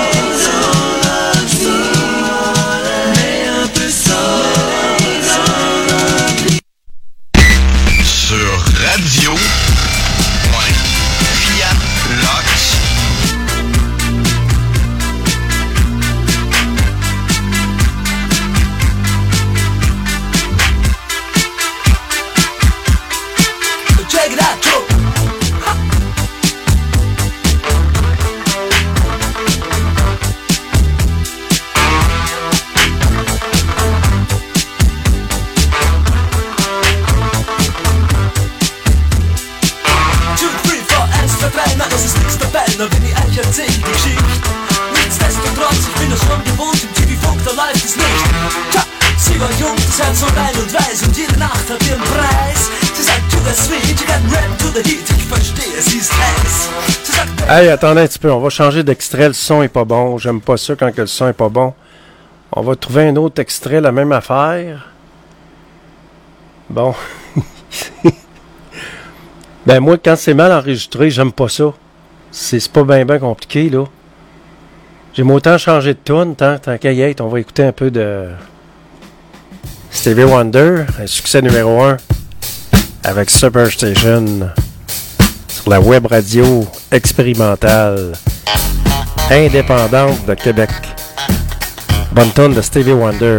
Speaker 10: Radio Fiat Lux.
Speaker 9: Check it out, Joe.
Speaker 11: Bin ich eigentlich erzähl die Geschichte. Nichtsdestotrotz, ich bin das schon gewohnt, im T V-Funk, da läuft es nicht. Tja, sie war jung, das Herz so rein und weiß, und jede Nacht hat ihren Preis. Sie sagt, to the sweet, you got rap to the heat, ich verstehe, sie ist heiß. Sie sagt,
Speaker 1: hey, attendez un petit peu, on va changer d'extrait, le son est pas bon, j'aime pas ça quand que le son est pas bon. On va trouver un autre extrait, la même affaire. Bon. Ben moi, quand c'est mal enregistré, j'aime pas ça. C'est, c'est pas bien ben compliqué, là. J'aime autant changer de tune, tant, tant qu'à y être. On va écouter un peu de Stevie Wonder, un succès numéro un, avec Superstation, sur la web radio expérimentale indépendante de Québec. Bonne tune de Stevie Wonder.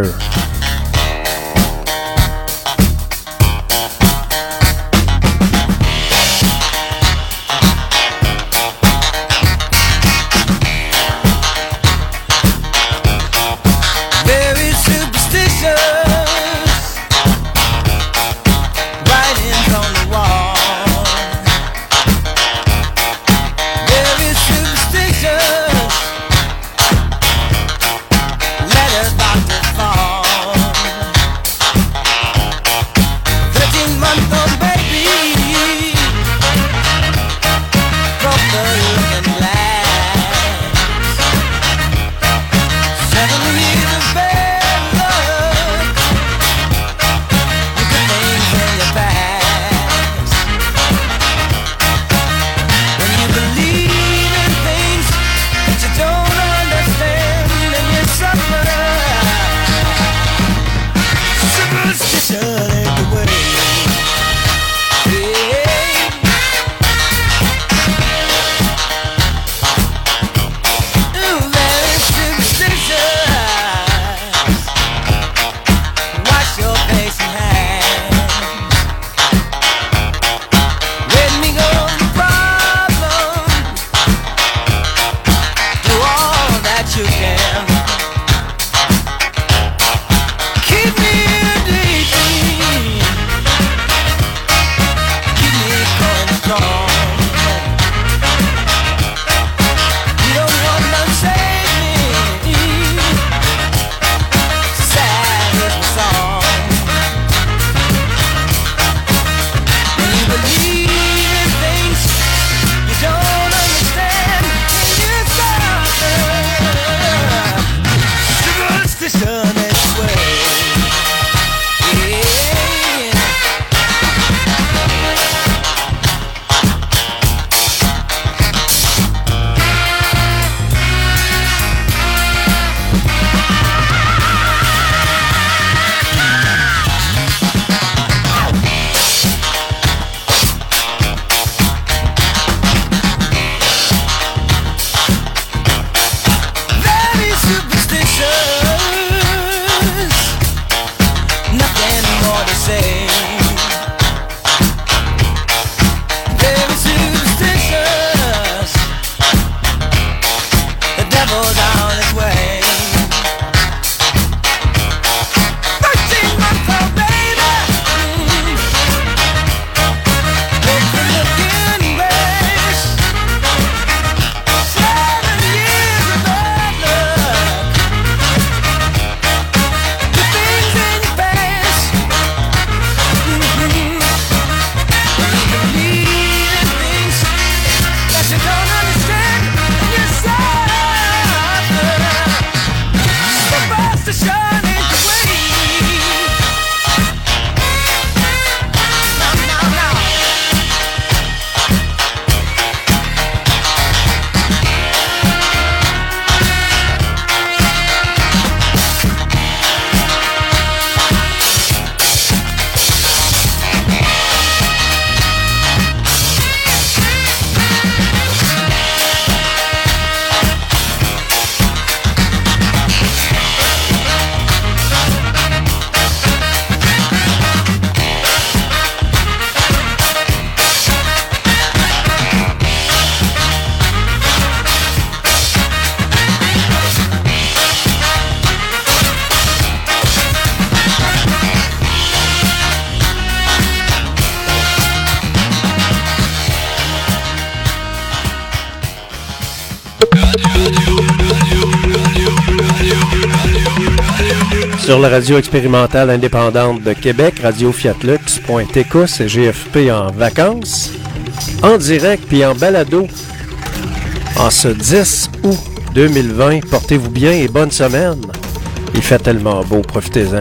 Speaker 1: Sur la radio expérimentale indépendante de Québec, Radio Fiat Lux, Pointe-Écosse et G F P en vacances, en direct puis en balado, en ce dix août deux mille vingt. Portez-vous bien et bonne semaine. Il fait tellement beau, profitez-en.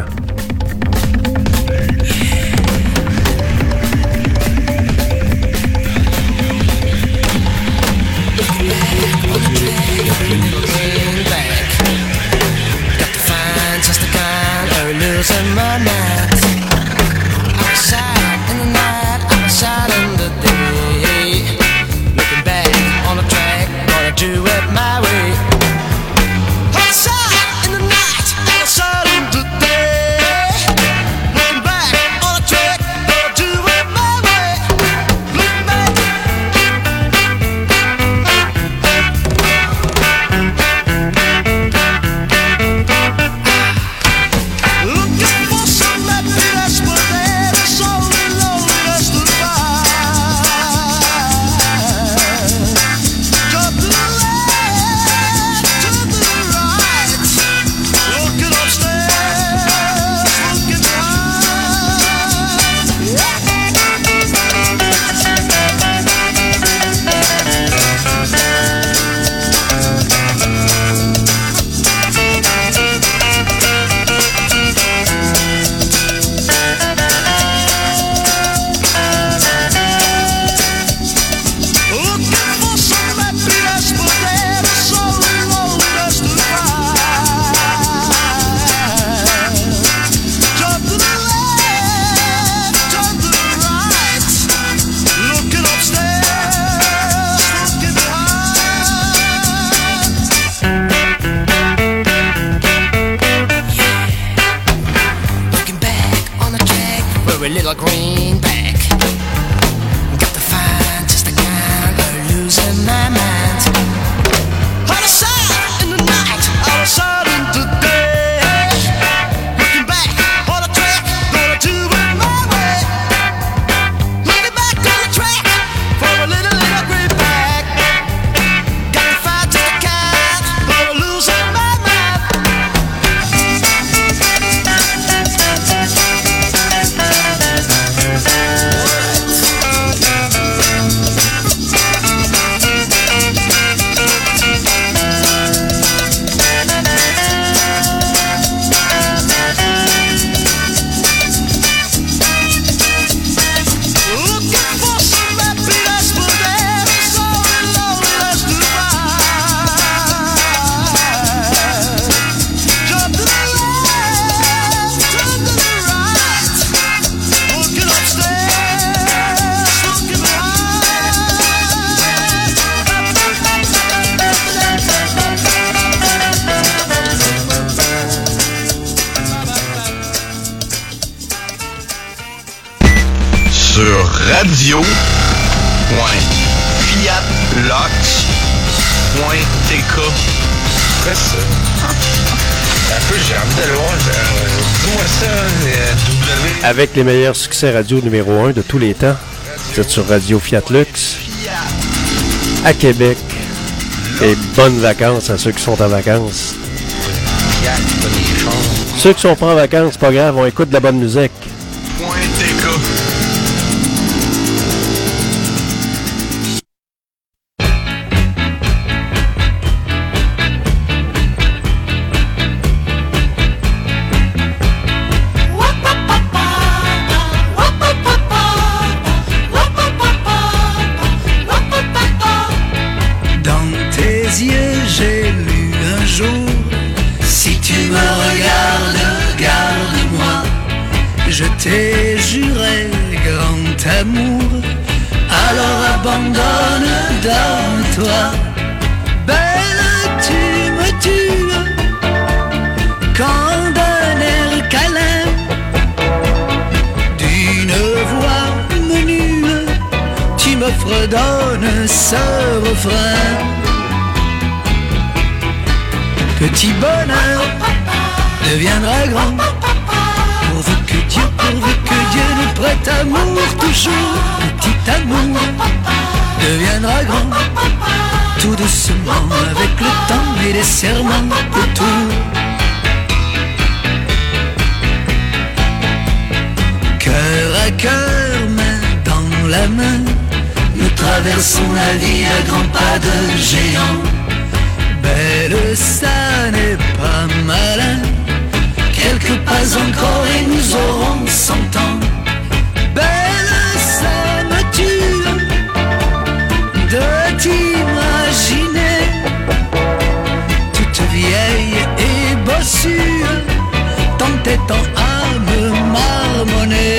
Speaker 3: Losing my mind. Outside in the night, outside in the day. Looking back on the track, gonna do it my way. Outside in the night, outside in the day. Looking back on the track, gonna do it my way. Looking back. Looking for some happiness, but there is so loneliness to find. Jump to the left, turn to the right. Looking upstairs, looking Looking for some happiness, but there is so loneliness to find. Jump to the left, turn to the right. Looking upstairs, looking behind. Looking back on the track, we're a little greenback. Got to find just the kind of losing my mind. Out of sight in the night, out of sight in the day. Looking back on the track, gonna do it my way. Looking back on the track for a little, little greenback. Got to find just the kind of losing my mind. Looking for some happiness, but there is so loneliness to find. Jump to the left, turn to the right. Looking upstairs, looking
Speaker 12: Sur radio point fiat lux point t k. Après ça, un peu, j'ai envie de le voir. euh, Dis-moi ça, euh, W.
Speaker 1: Avec les meilleurs succès radio numéro un de tous les temps, vous êtes sur Radio Fiat Lux, à Québec. Et bonnes vacances à ceux qui sont en vacances.
Speaker 12: Fiat, pas des choses.
Speaker 1: Ceux qui sont pas en vacances, c'est pas grave, on écoute de la bonne musique.
Speaker 12: Point T K.
Speaker 10: Dans tes yeux, j'ai lu un jour: si tu me regardes, garde-moi. Je t'ai juré grand amour, alors abandonne dans toi. Belle, tu me tues quand d'un air câlin, d'une voix menue, tu me fredonnes ce refrain. Petit bonheur deviendra grand, pourvu que
Speaker 11: Dieu, pourvu que Dieu nous prête amour toujours. Petit amour deviendra grand, tout doucement avec le temps et les serments autour. Cœur à cœur, main dans la main, nous traversons la vie à grands pas de géant. Belle, ça n'est pas malin, quelques pas encore et nous aurons cent ans. Belle, ça me tue de t'imaginer toute vieille et bossue, t'entêtant à me marmonner.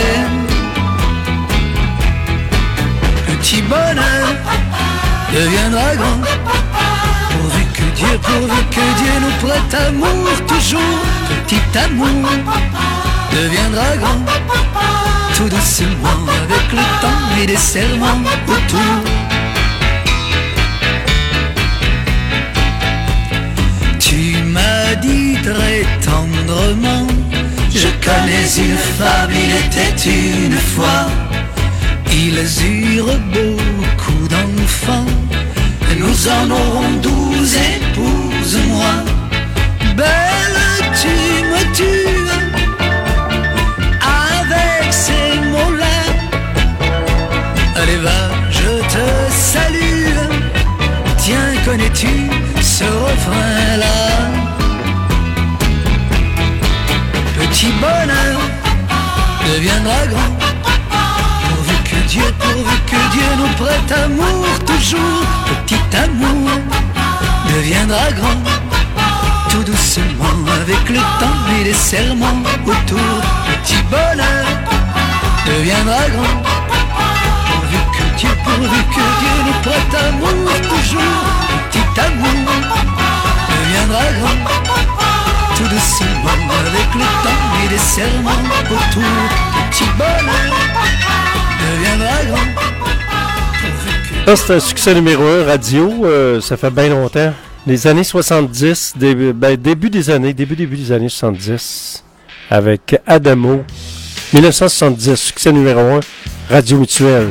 Speaker 11: Petit bonheur deviendra grand, pourvu que Dieu, pourvu que Dieu nous prête amour toujours. Petit amour deviendra grand, tout doucement avec le temps et des serments autour. Tu m'as dit très tendrement, je connais une femme, il était une fois. Ils eurent beaucoup d'enfants, nous en aurons douze, épouse-moi. Belle, tu me tues avec ces mots-là. Allez va, je te salue. Tiens, connais-tu ce refrain-là? Petit bonheur deviendra grand, pourvu que Dieu, pourvu que Dieu nous prête amour toujours. Petit amour deviendra grand, tout doucement avec le temps et les serments autour. Petit bonheur deviendra grand, pourvu que Dieu, pourvu que Dieu nous prête amour toujours. Petit amour deviendra grand, tout doucement avec le temps et les serments autour. Petit bonheur deviendra grand.
Speaker 1: Ça, c'est un succès numéro un radio, euh, ça fait bien longtemps. Les années soixante-dix, début, ben, début des années, début, début des années soixante-dix, avec Adamo. dix-neuf cent soixante-dix, succès numéro un, Radio Mutuelle.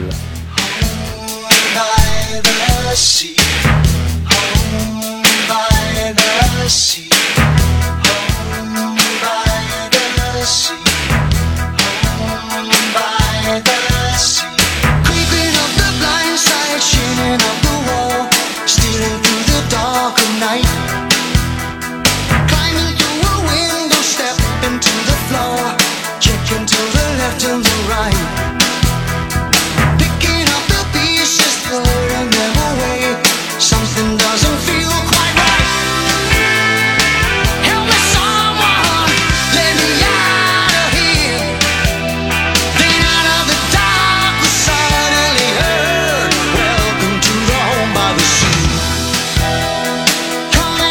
Speaker 13: Come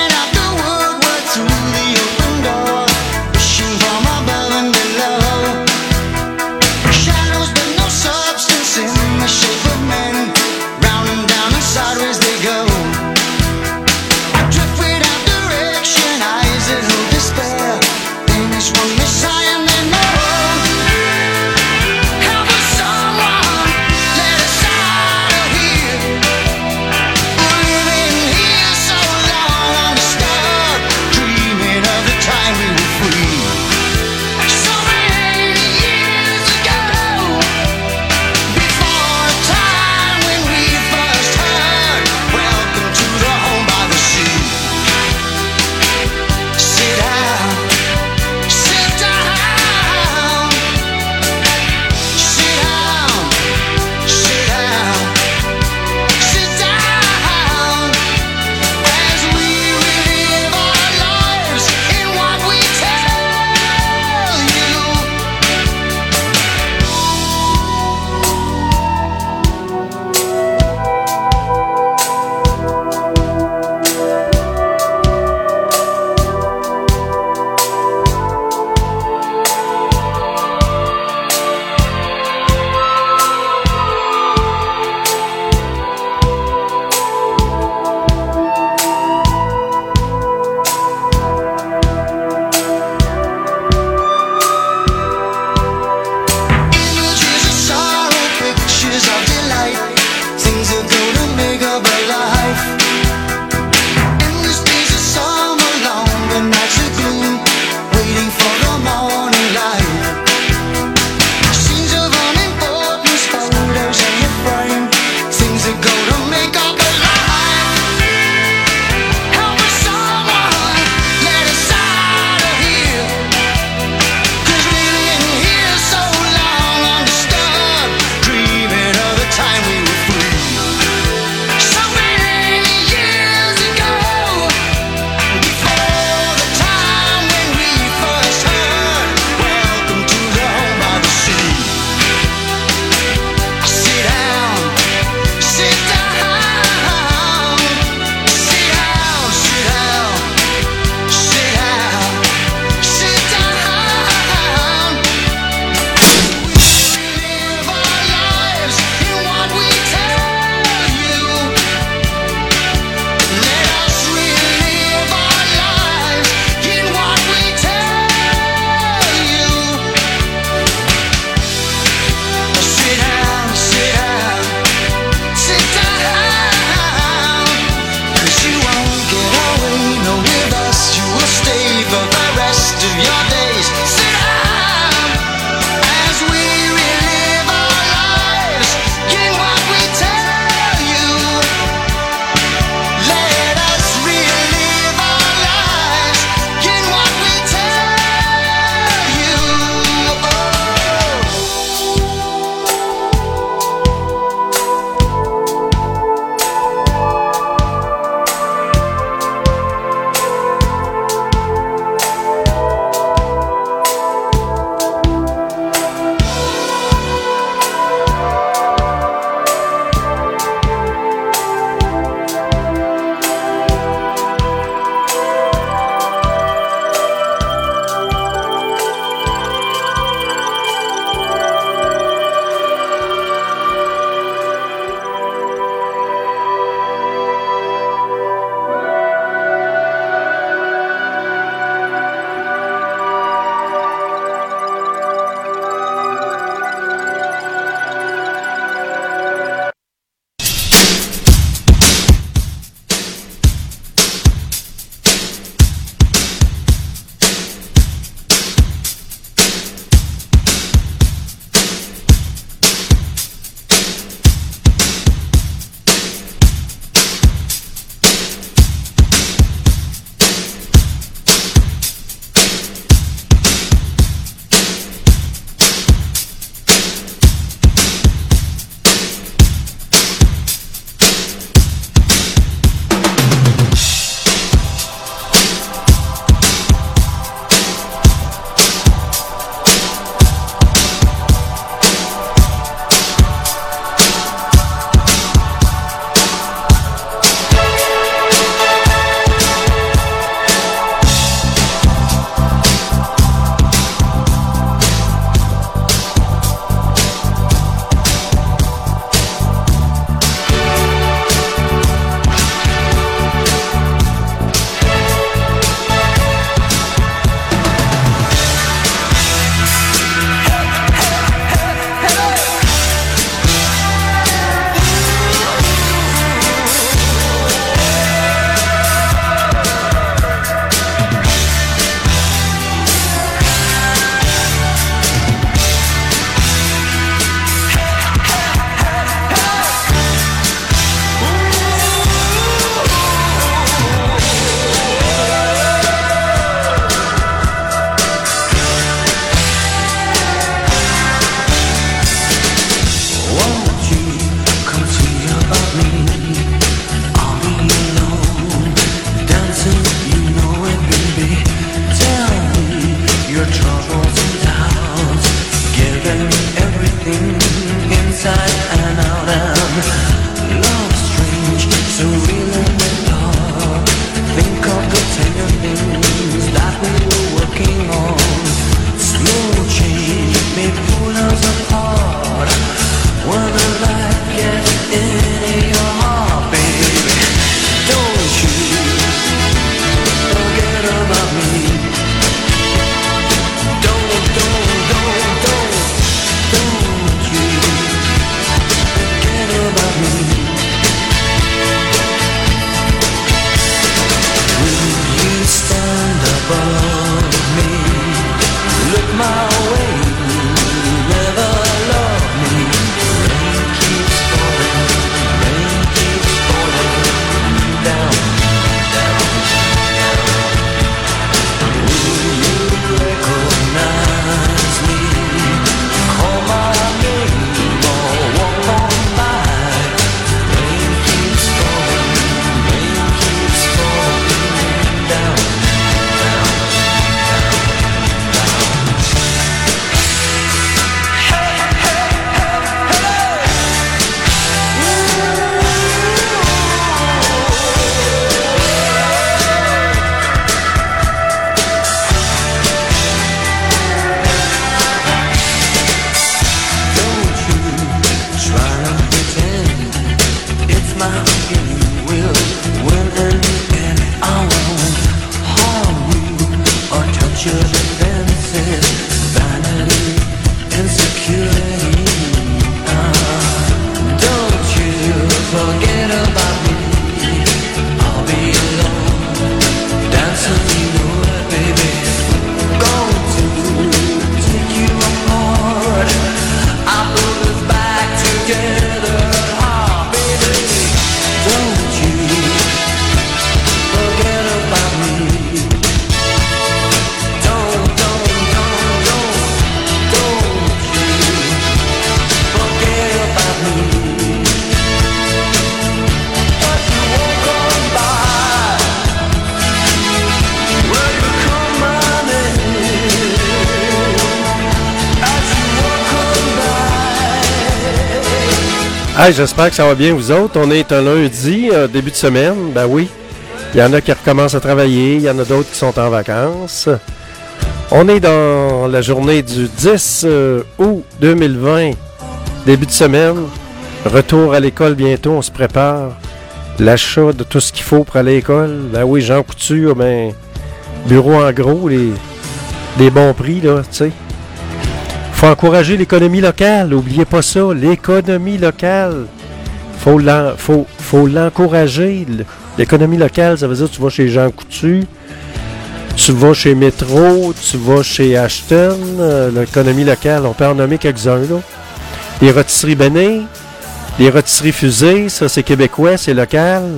Speaker 1: Hey, j'espère que ça va bien, vous autres. On est un lundi, euh, début de semaine. Ben oui. Il y en a qui recommencent à travailler. Il y en a d'autres qui sont en vacances. On est dans la journée du dix août deux mille vingt. Début de semaine. Retour à l'école bientôt. On se prépare. L'achat de tout ce qu'il faut pour aller à l'école. Ben oui, Jean Couture, ben, bureau en gros, les, des bons prix, là, tu sais. Faut encourager l'économie locale, n'oubliez pas ça, l'économie locale. Faut, l'en, faut, faut l'encourager. L'économie locale, ça veut dire que tu vas chez Jean Coutu, tu vas chez Métro, tu vas chez Ashton. Euh, l'économie locale, on peut en nommer quelques-uns, là. Les rôtisseries Béné, les rôtisseries Fusées, ça c'est québécois, c'est local.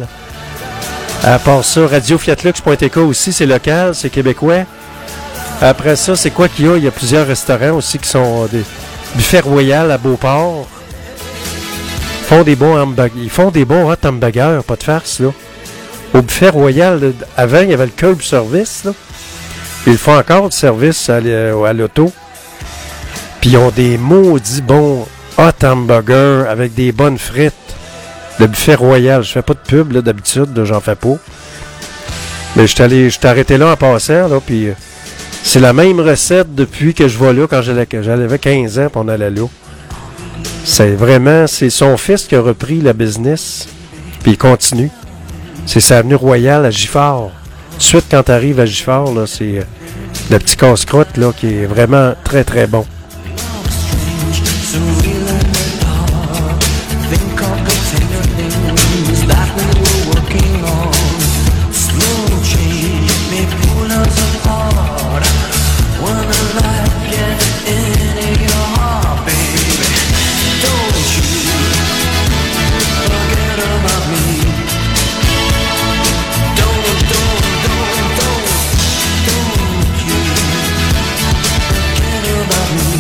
Speaker 1: À part ça, radio fiat lux point t k aussi, c'est local, c'est québécois. Après ça, c'est quoi qu'il y a? Il y a plusieurs restaurants aussi qui sont des buffets royal à Beauport. Ils font des bons hamburgers. Ils font des bons hot hamburgers, pas de farce, là. Au buffet royal, là, avant, il y avait le curb service, là. Ils font encore du service à, à l'auto. Puis ils ont des maudits bons hot hamburgers avec des bonnes frites. Le buffet royal. Je fais pas de pub, là, d'habitude, là, j'en fais pas. Mais je suis arrêté là en passant, là, puis... C'est la même recette depuis que je vais là, quand j'allais, j'avais quinze ans, puis on allait là. C'est vraiment, c'est son fils qui a repris la business, puis il continue. C'est sa avenue Royale à Gifford. Tout de suite, quand tu arrives à Gifford, là, c'est euh, le petit casse-croûte là, qui est vraiment très, très bon.
Speaker 4: About me.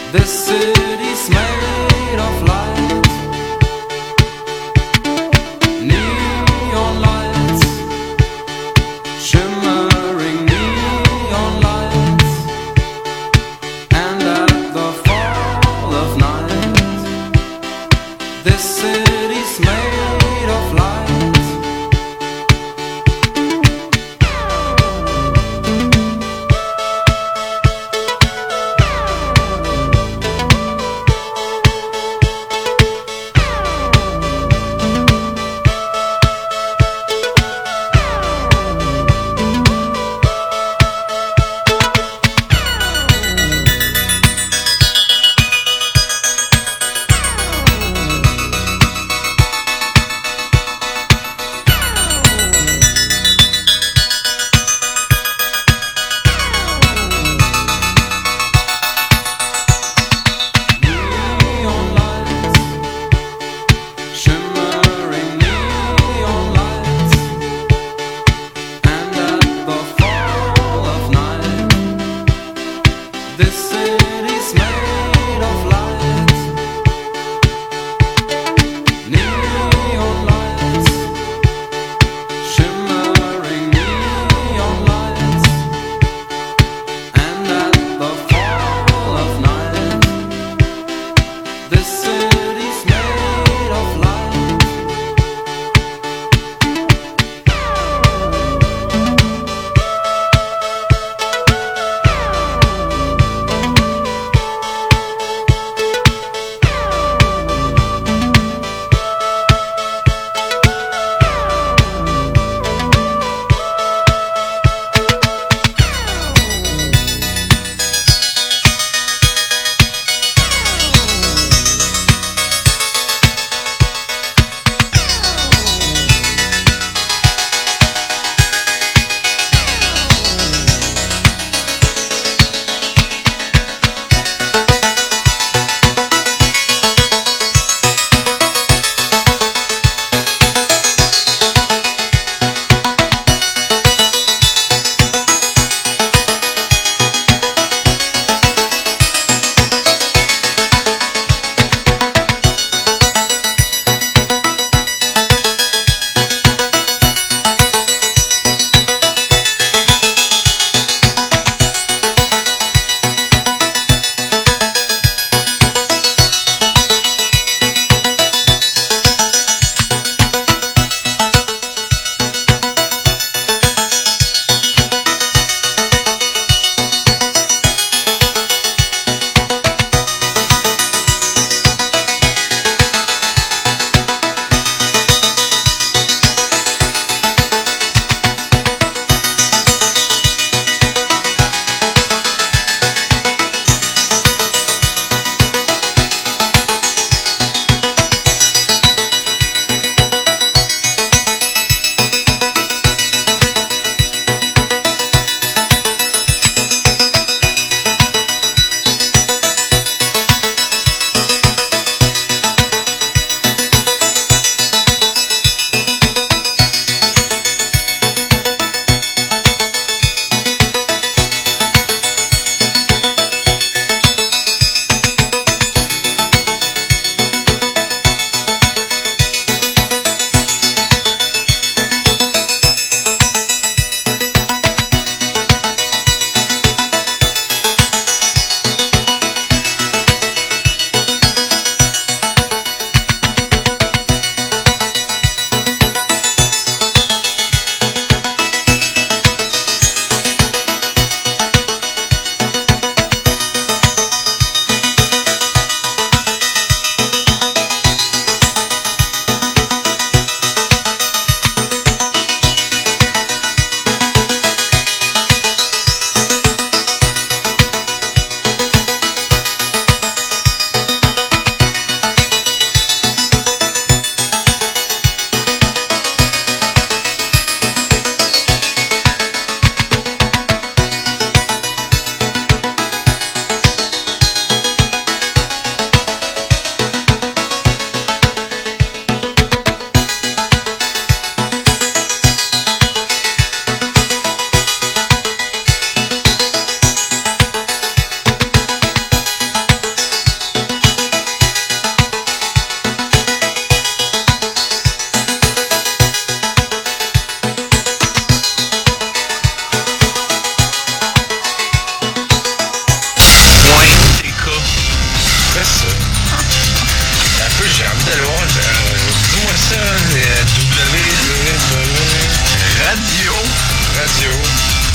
Speaker 4: This city's made of light, neon lights, shimmering neon lights, and at the fall of night, this city's made of light.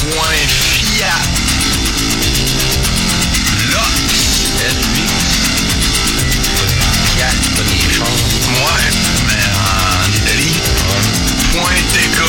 Speaker 12: point fiat lox Fiat, pas des choses. Ouais, mais en Italie, point T K.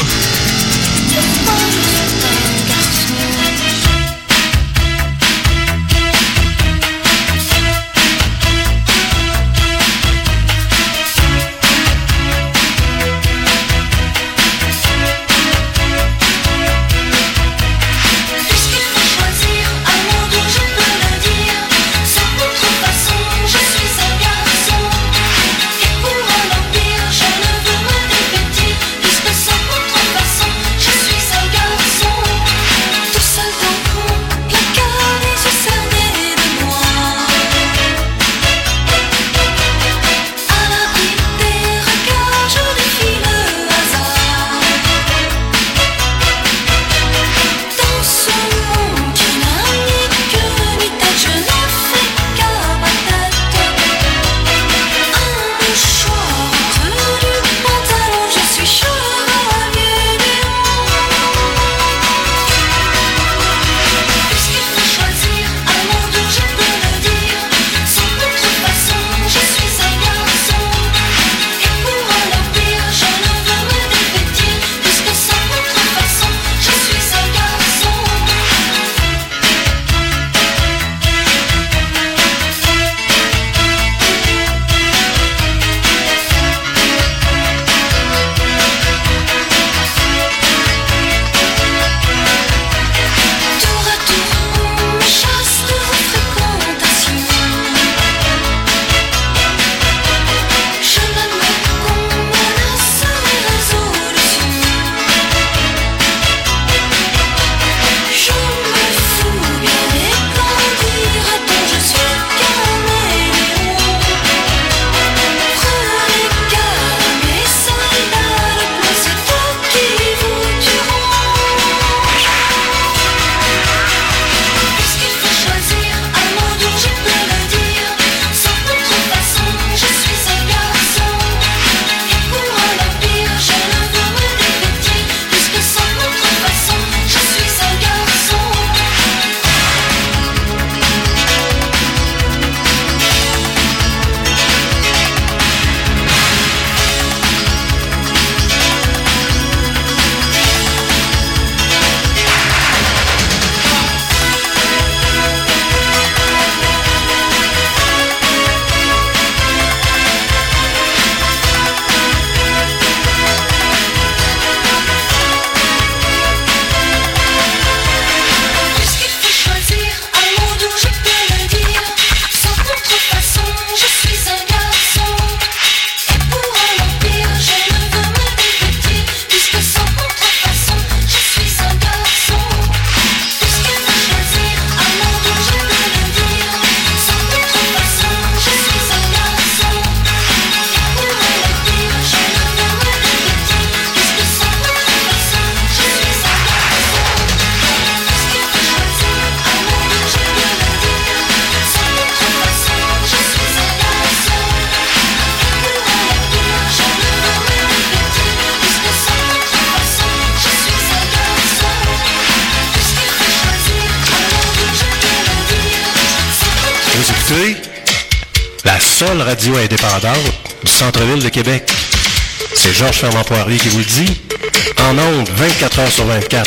Speaker 2: La seule radio indépendante du centre-ville de Québec. C'est Georges Fermant-Poirier qui vous le dit. En ondes, vingt-quatre heures sur vingt-quatre.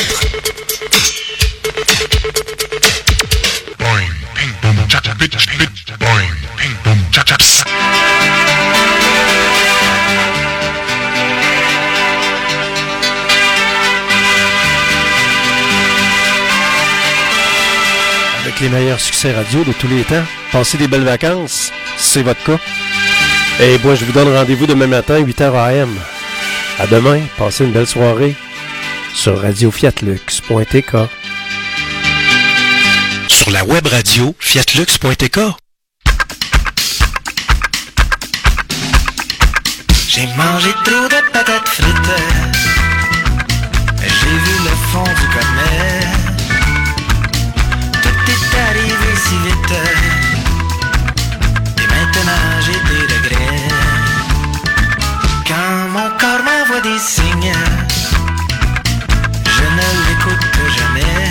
Speaker 12: Boing, ping, boom, cha-cha, bitch, bitch. Boing, ping, boom, cha-cha, pss.
Speaker 1: Avec les meilleurs succès radio de tous les temps. Passez des belles vacances, si c'est votre cas. Et moi, je vous donne rendez-vous demain matin, huit heures A M. À demain, passez une belle soirée sur radio fiat lux point t k.
Speaker 2: Sur la web radio fiat lux point t k.
Speaker 10: J'ai mangé trop de patates frites. J'ai vu le fond du commerce. Tout est arrivé si vite. Et maintenant j'ai des regrets. Quand mon corps m'envoie des signes, je ne l'écoute jamais.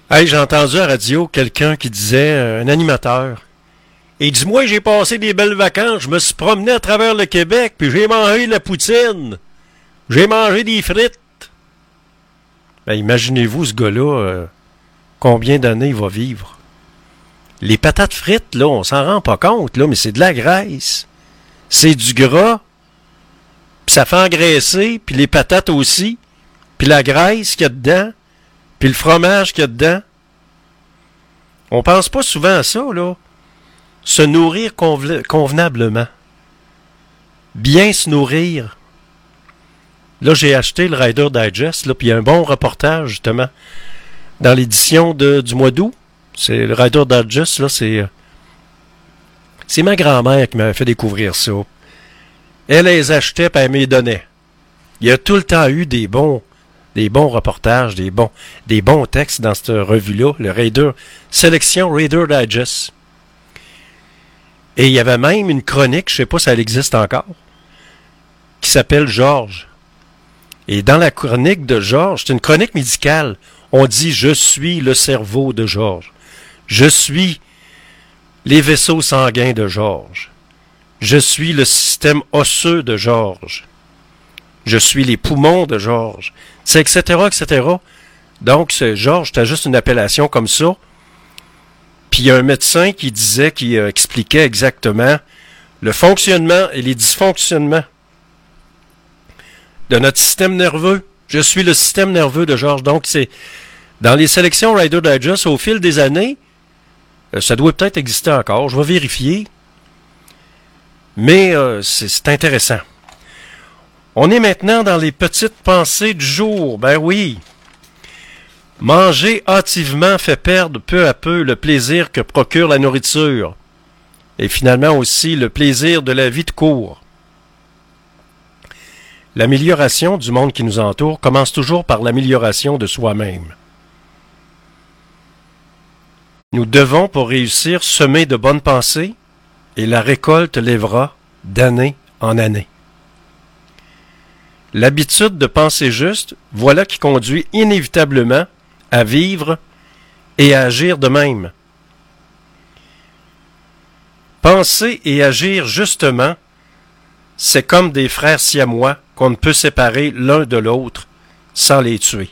Speaker 1: Hey, j'ai entendu à la radio quelqu'un qui disait, euh, un animateur, il dit, moi, j'ai passé des belles vacances, je me suis promené à travers le Québec, puis j'ai mangé de la poutine, j'ai mangé des frites. Ben, imaginez-vous ce gars-là, euh, combien d'années il va vivre. Les patates frites, là, on s'en rend pas compte, là, mais c'est de la graisse. C'est du gras, puis ça fait engraisser, puis les patates aussi, puis la graisse qu'il y a dedans, puis le fromage qu'il y a dedans. On pense pas souvent à ça, là. Se nourrir conve- convenablement. Bien se nourrir. Là, j'ai acheté le Rider Digest, là, puis il y a un bon reportage, justement, dans l'édition de, du mois d'août. C'est le Rider Digest, là, c'est... C'est ma grand-mère qui m'avait fait découvrir ça. Elle, elle les achetait, puis elle me les donnait. Il y a tout le temps eu des bons... des bons reportages, des bons, des bons textes dans cette revue-là, le Raider, Sélection Raider Digest. Et il y avait même une chronique, je sais pas si elle existe encore, qui s'appelle Georges. Et dans la chronique de Georges, c'est une chronique médicale. On dit « Je suis le cerveau de Georges. Je suis les vaisseaux sanguins de Georges. Je suis le système osseux de Georges. Je suis les poumons de Georges. » C'est et cetera, et cetera. Donc, c'est Georges, c'était juste une appellation comme ça. Puis il y a un médecin qui disait, qui euh, expliquait exactement le fonctionnement et les dysfonctionnements de notre système nerveux. Je suis le système nerveux de Georges. Donc, c'est dans les sélections Rider Digest, au fil des années, euh, ça doit peut-être exister encore. Je vais vérifier. Mais euh, c'est, c'est intéressant. On est maintenant dans les petites pensées du jour. Ben oui. Manger hâtivement fait perdre peu à peu le plaisir que procure la nourriture. Et finalement aussi le plaisir de la vie de court. L'amélioration du monde qui nous entoure commence toujours par l'amélioration de soi-même. Nous devons, pour réussir, semer de bonnes pensées et la récolte lèvera d'année en année. L'habitude de penser juste, voilà qui conduit inévitablement à vivre et à agir de même. Penser et agir justement, c'est comme des frères siamois qu'on ne peut séparer l'un de l'autre sans les tuer.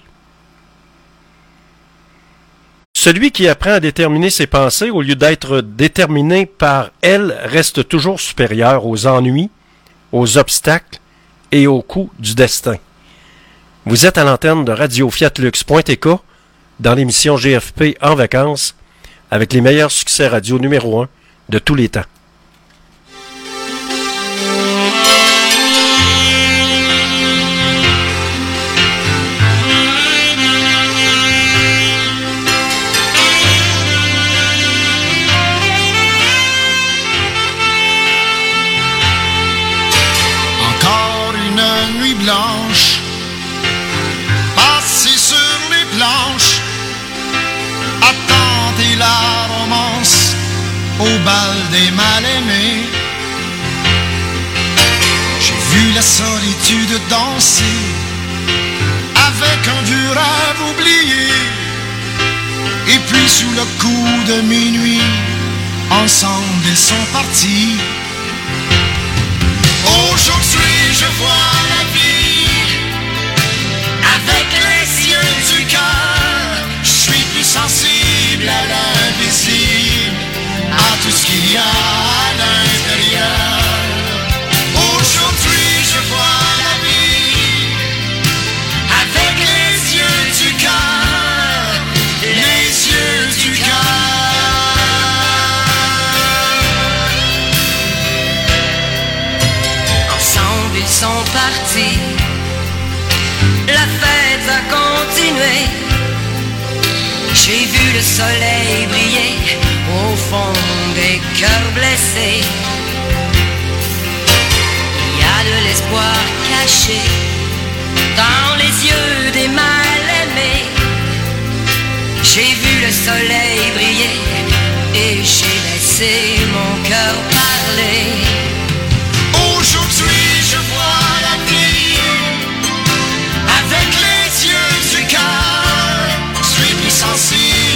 Speaker 1: Celui qui apprend à déterminer ses pensées au lieu d'être déterminé par elles reste toujours supérieur aux ennuis, aux obstacles et aux coups du destin. Vous êtes à l'antenne de Radio Fiat Lux point T K dans l'émission G F P en vacances avec les meilleurs succès radio numéro un de tous les temps.
Speaker 10: Encore une nuit blanche, passée sur les planches, à tenter la romance au bal des mal-aimés. J'ai vu la solitude danser avec un vieux rêve oublié. Et puis sous le coup de minuit, ensemble ils sont partis. Aujourd'hui je vois la vie avec les yeux du cœur. Je suis plus sensible à l'invisible, à tout ce qu'il y a à l'intérieur. Aujourd'hui je vois la vie avec les yeux du cœur, les yeux du cœur.
Speaker 7: Ensemble ils sont partis, la fête a continué. J'ai vu le soleil briller au fond des cœurs blessés. Il y a de l'espoir caché dans les yeux des mal-aimés. J'ai vu le soleil briller et j'ai laissé mon cœur parler.
Speaker 10: Aujourd'hui je vois la vie avec les yeux du cœur. Je suis plus sensible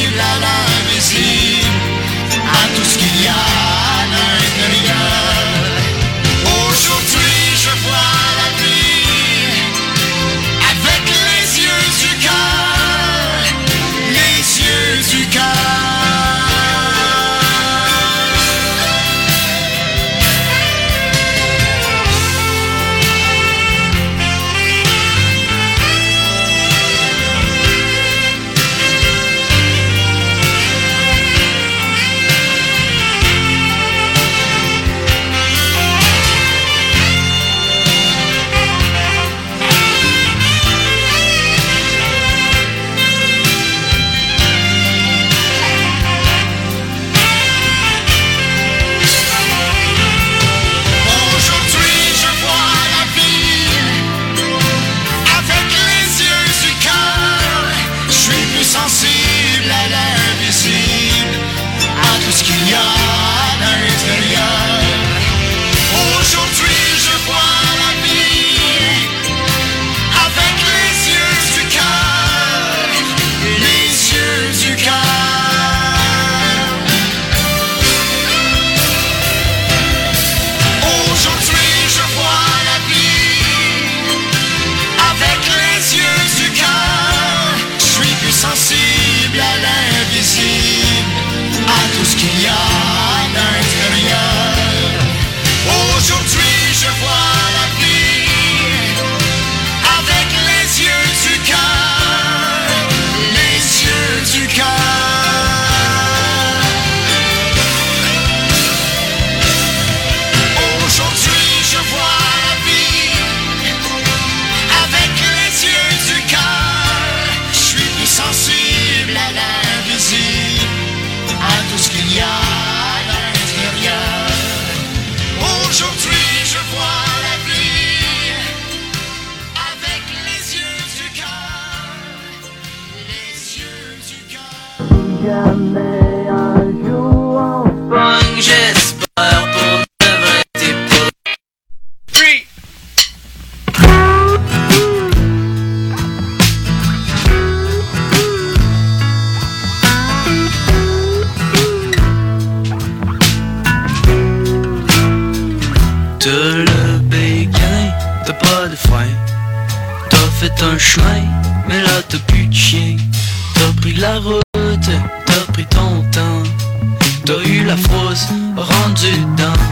Speaker 4: jamais un jour enfin.
Speaker 3: J'espère pour de vrai t'es pour free. T'as le béguin, t'as pas de frein. T'as fait un chemin, mais là t'as plus de chien. T'as pris la route, t'as pris ton temps. T'as eu la frousse rendue dedans.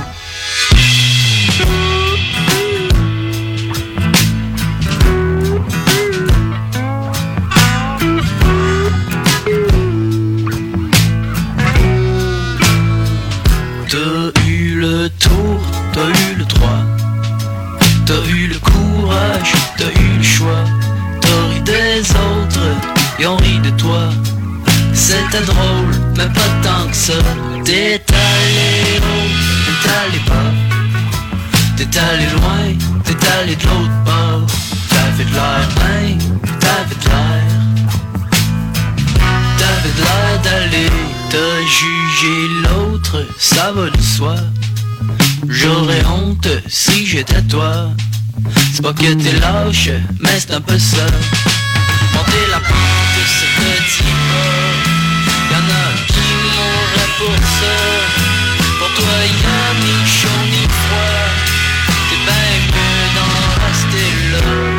Speaker 3: T'as eu le tour, t'as eu le droit. T'as eu le courage, t'as eu le choix. T'as ri des autres, et on rit de toi. C'était drôle, mais pas tant que ça. T'es allé haut, t'es allé bas. T'es allé loin, t'es allé de l'autre bord. T'avais de l'air, hein, t'avais de l'air. T'avais de l'air d'aller, t'as jugé l'autre, ça va de soi. J'aurais honte si j'étais toi. C'est pas que t'es lâche, mais c'est un peu ça. Monter la pente, c'est petit pas. Y'en a qui mourraient pour ça. Pour toi y'a ni chaud ni froid. T'es ben mieux d'en rester là.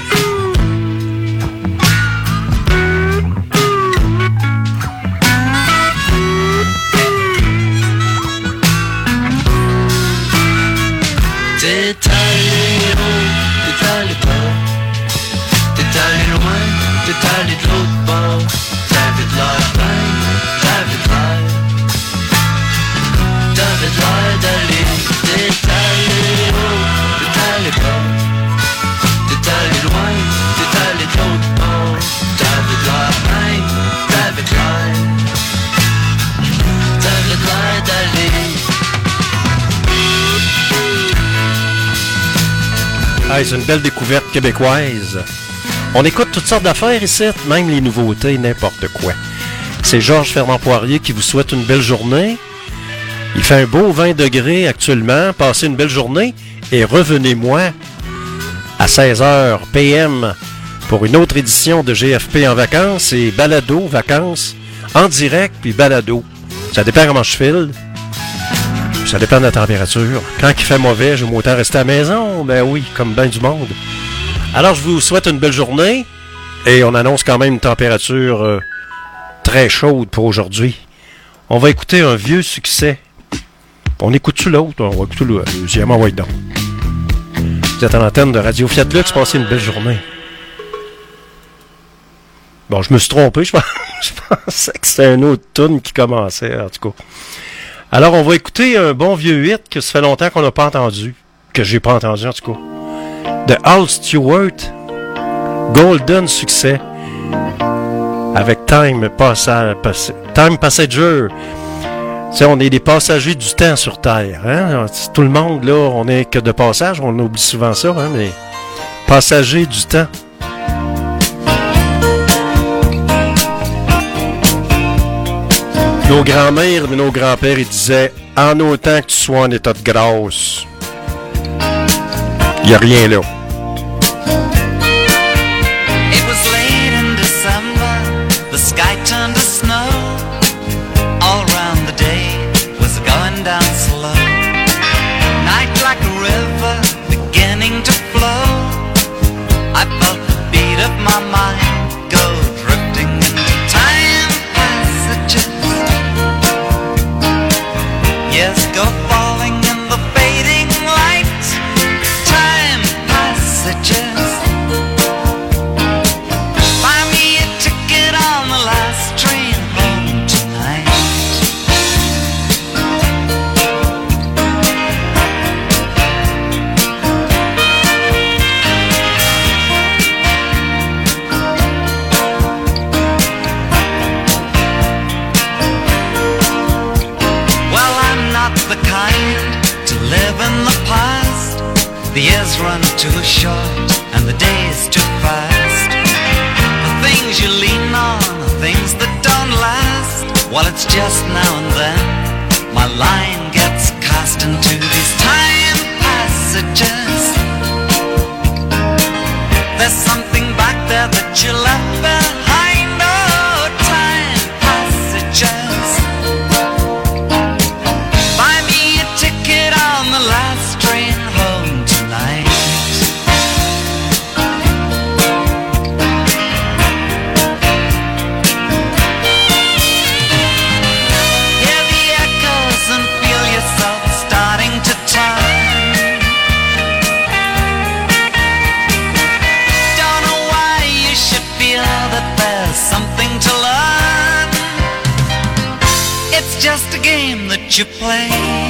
Speaker 3: T'es allé haut, t'es allé bas. T'es allé loin, t'es allé de l'autre bord. T'avais de l'air ben, t'avais de l'air. T'avais de l'air d'aller. T'es allé haut, t'es allé bas. T'es allé loin, t'es allé de l'autre bord. T'avais de l'air ben, t'avais de l'air. T'avais de l'air d'aller.
Speaker 1: Ah, c'est une belle découverte québécoise. On écoute toutes sortes d'affaires ici, même les nouveautés, n'importe quoi. C'est Georges Fernand Poirier qui vous souhaite une belle journée. Il fait un beau vingt degrés actuellement. Passez une belle journée et revenez-moi à seize heures P M pour une autre édition de G F P en vacances et balado vacances en direct puis balado. Ça dépend comment je file. Ça dépend de la température. Quand il fait mauvais, j'aime autant rester à la maison. Ben oui, comme ben du monde. Alors, je vous souhaite une belle journée. Et on annonce quand même une température euh, très chaude pour aujourd'hui. On va écouter un vieux succès. On écoute-tu l'autre? On va écouter le deuxième. Ah ouais, donc. Vous êtes à l'antenne de Radio Fiat Lux. Passez une belle journée. Bon, je me suis trompé. Je pensais que c'était un autre tune qui commençait, en tout cas. Alors, on va écouter un bon vieux hit que ça fait longtemps qu'on n'a pas entendu. Que j'ai pas entendu, en tout cas. De Al Stewart. Golden Succès. Avec Time, Passa, Pass, Time Passenger. Tu sais, on est des passagers du temps sur Terre. Hein? Tout le monde, là, on est que de passage. On oublie souvent ça, hein? Mais passagers du temps. Nos grands-mères et nos grands-pères, ils disaient « En autant que tu sois en état de grâce. » Il n'y a rien là.
Speaker 13: It was late in December, the sky turned to snow. All around the day was going down slow. Night like a river beginning to flow. I felt the beat of my mind go drifting into time passages. Yes, go falling in the fading light. Time passages. Buy me a ticket on the last train home tonight. Well, I'm not the kind to live in the past. The years run too short and the days too fast. The things you lean on are things that don't last. Well, it's just now and then my line gets cast into these time passages. There's something back there that you left behind. Oh, time passages. Buy me a ticket on the last train home tonight. Hear the echoes and feel yourself starting to turn. Don't know why you should feel that there's something to learn. It's just a game that you play.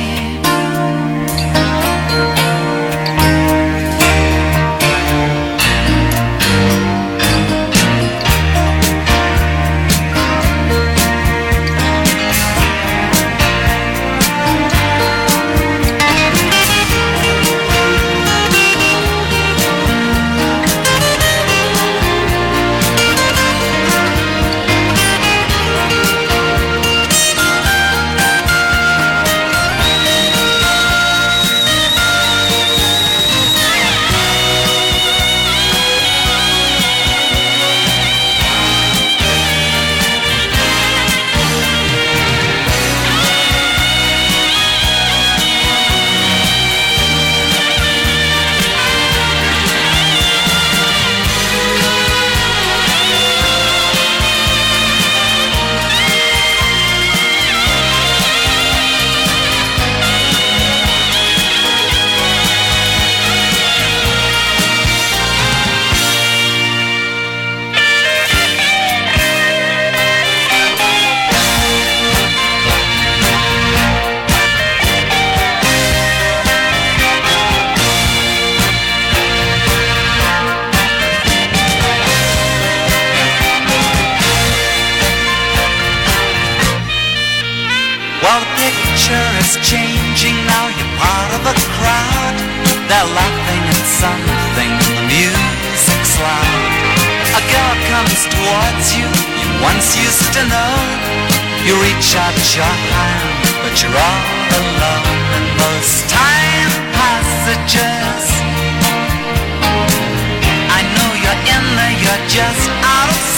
Speaker 13: Well, the picture is changing now. You're part of a crowd. They're laughing at something and the music's loud. A girl comes towards you, you once used to know. You reach out your hand, but you're all alone in those time passages. I know you're in there, you're just out of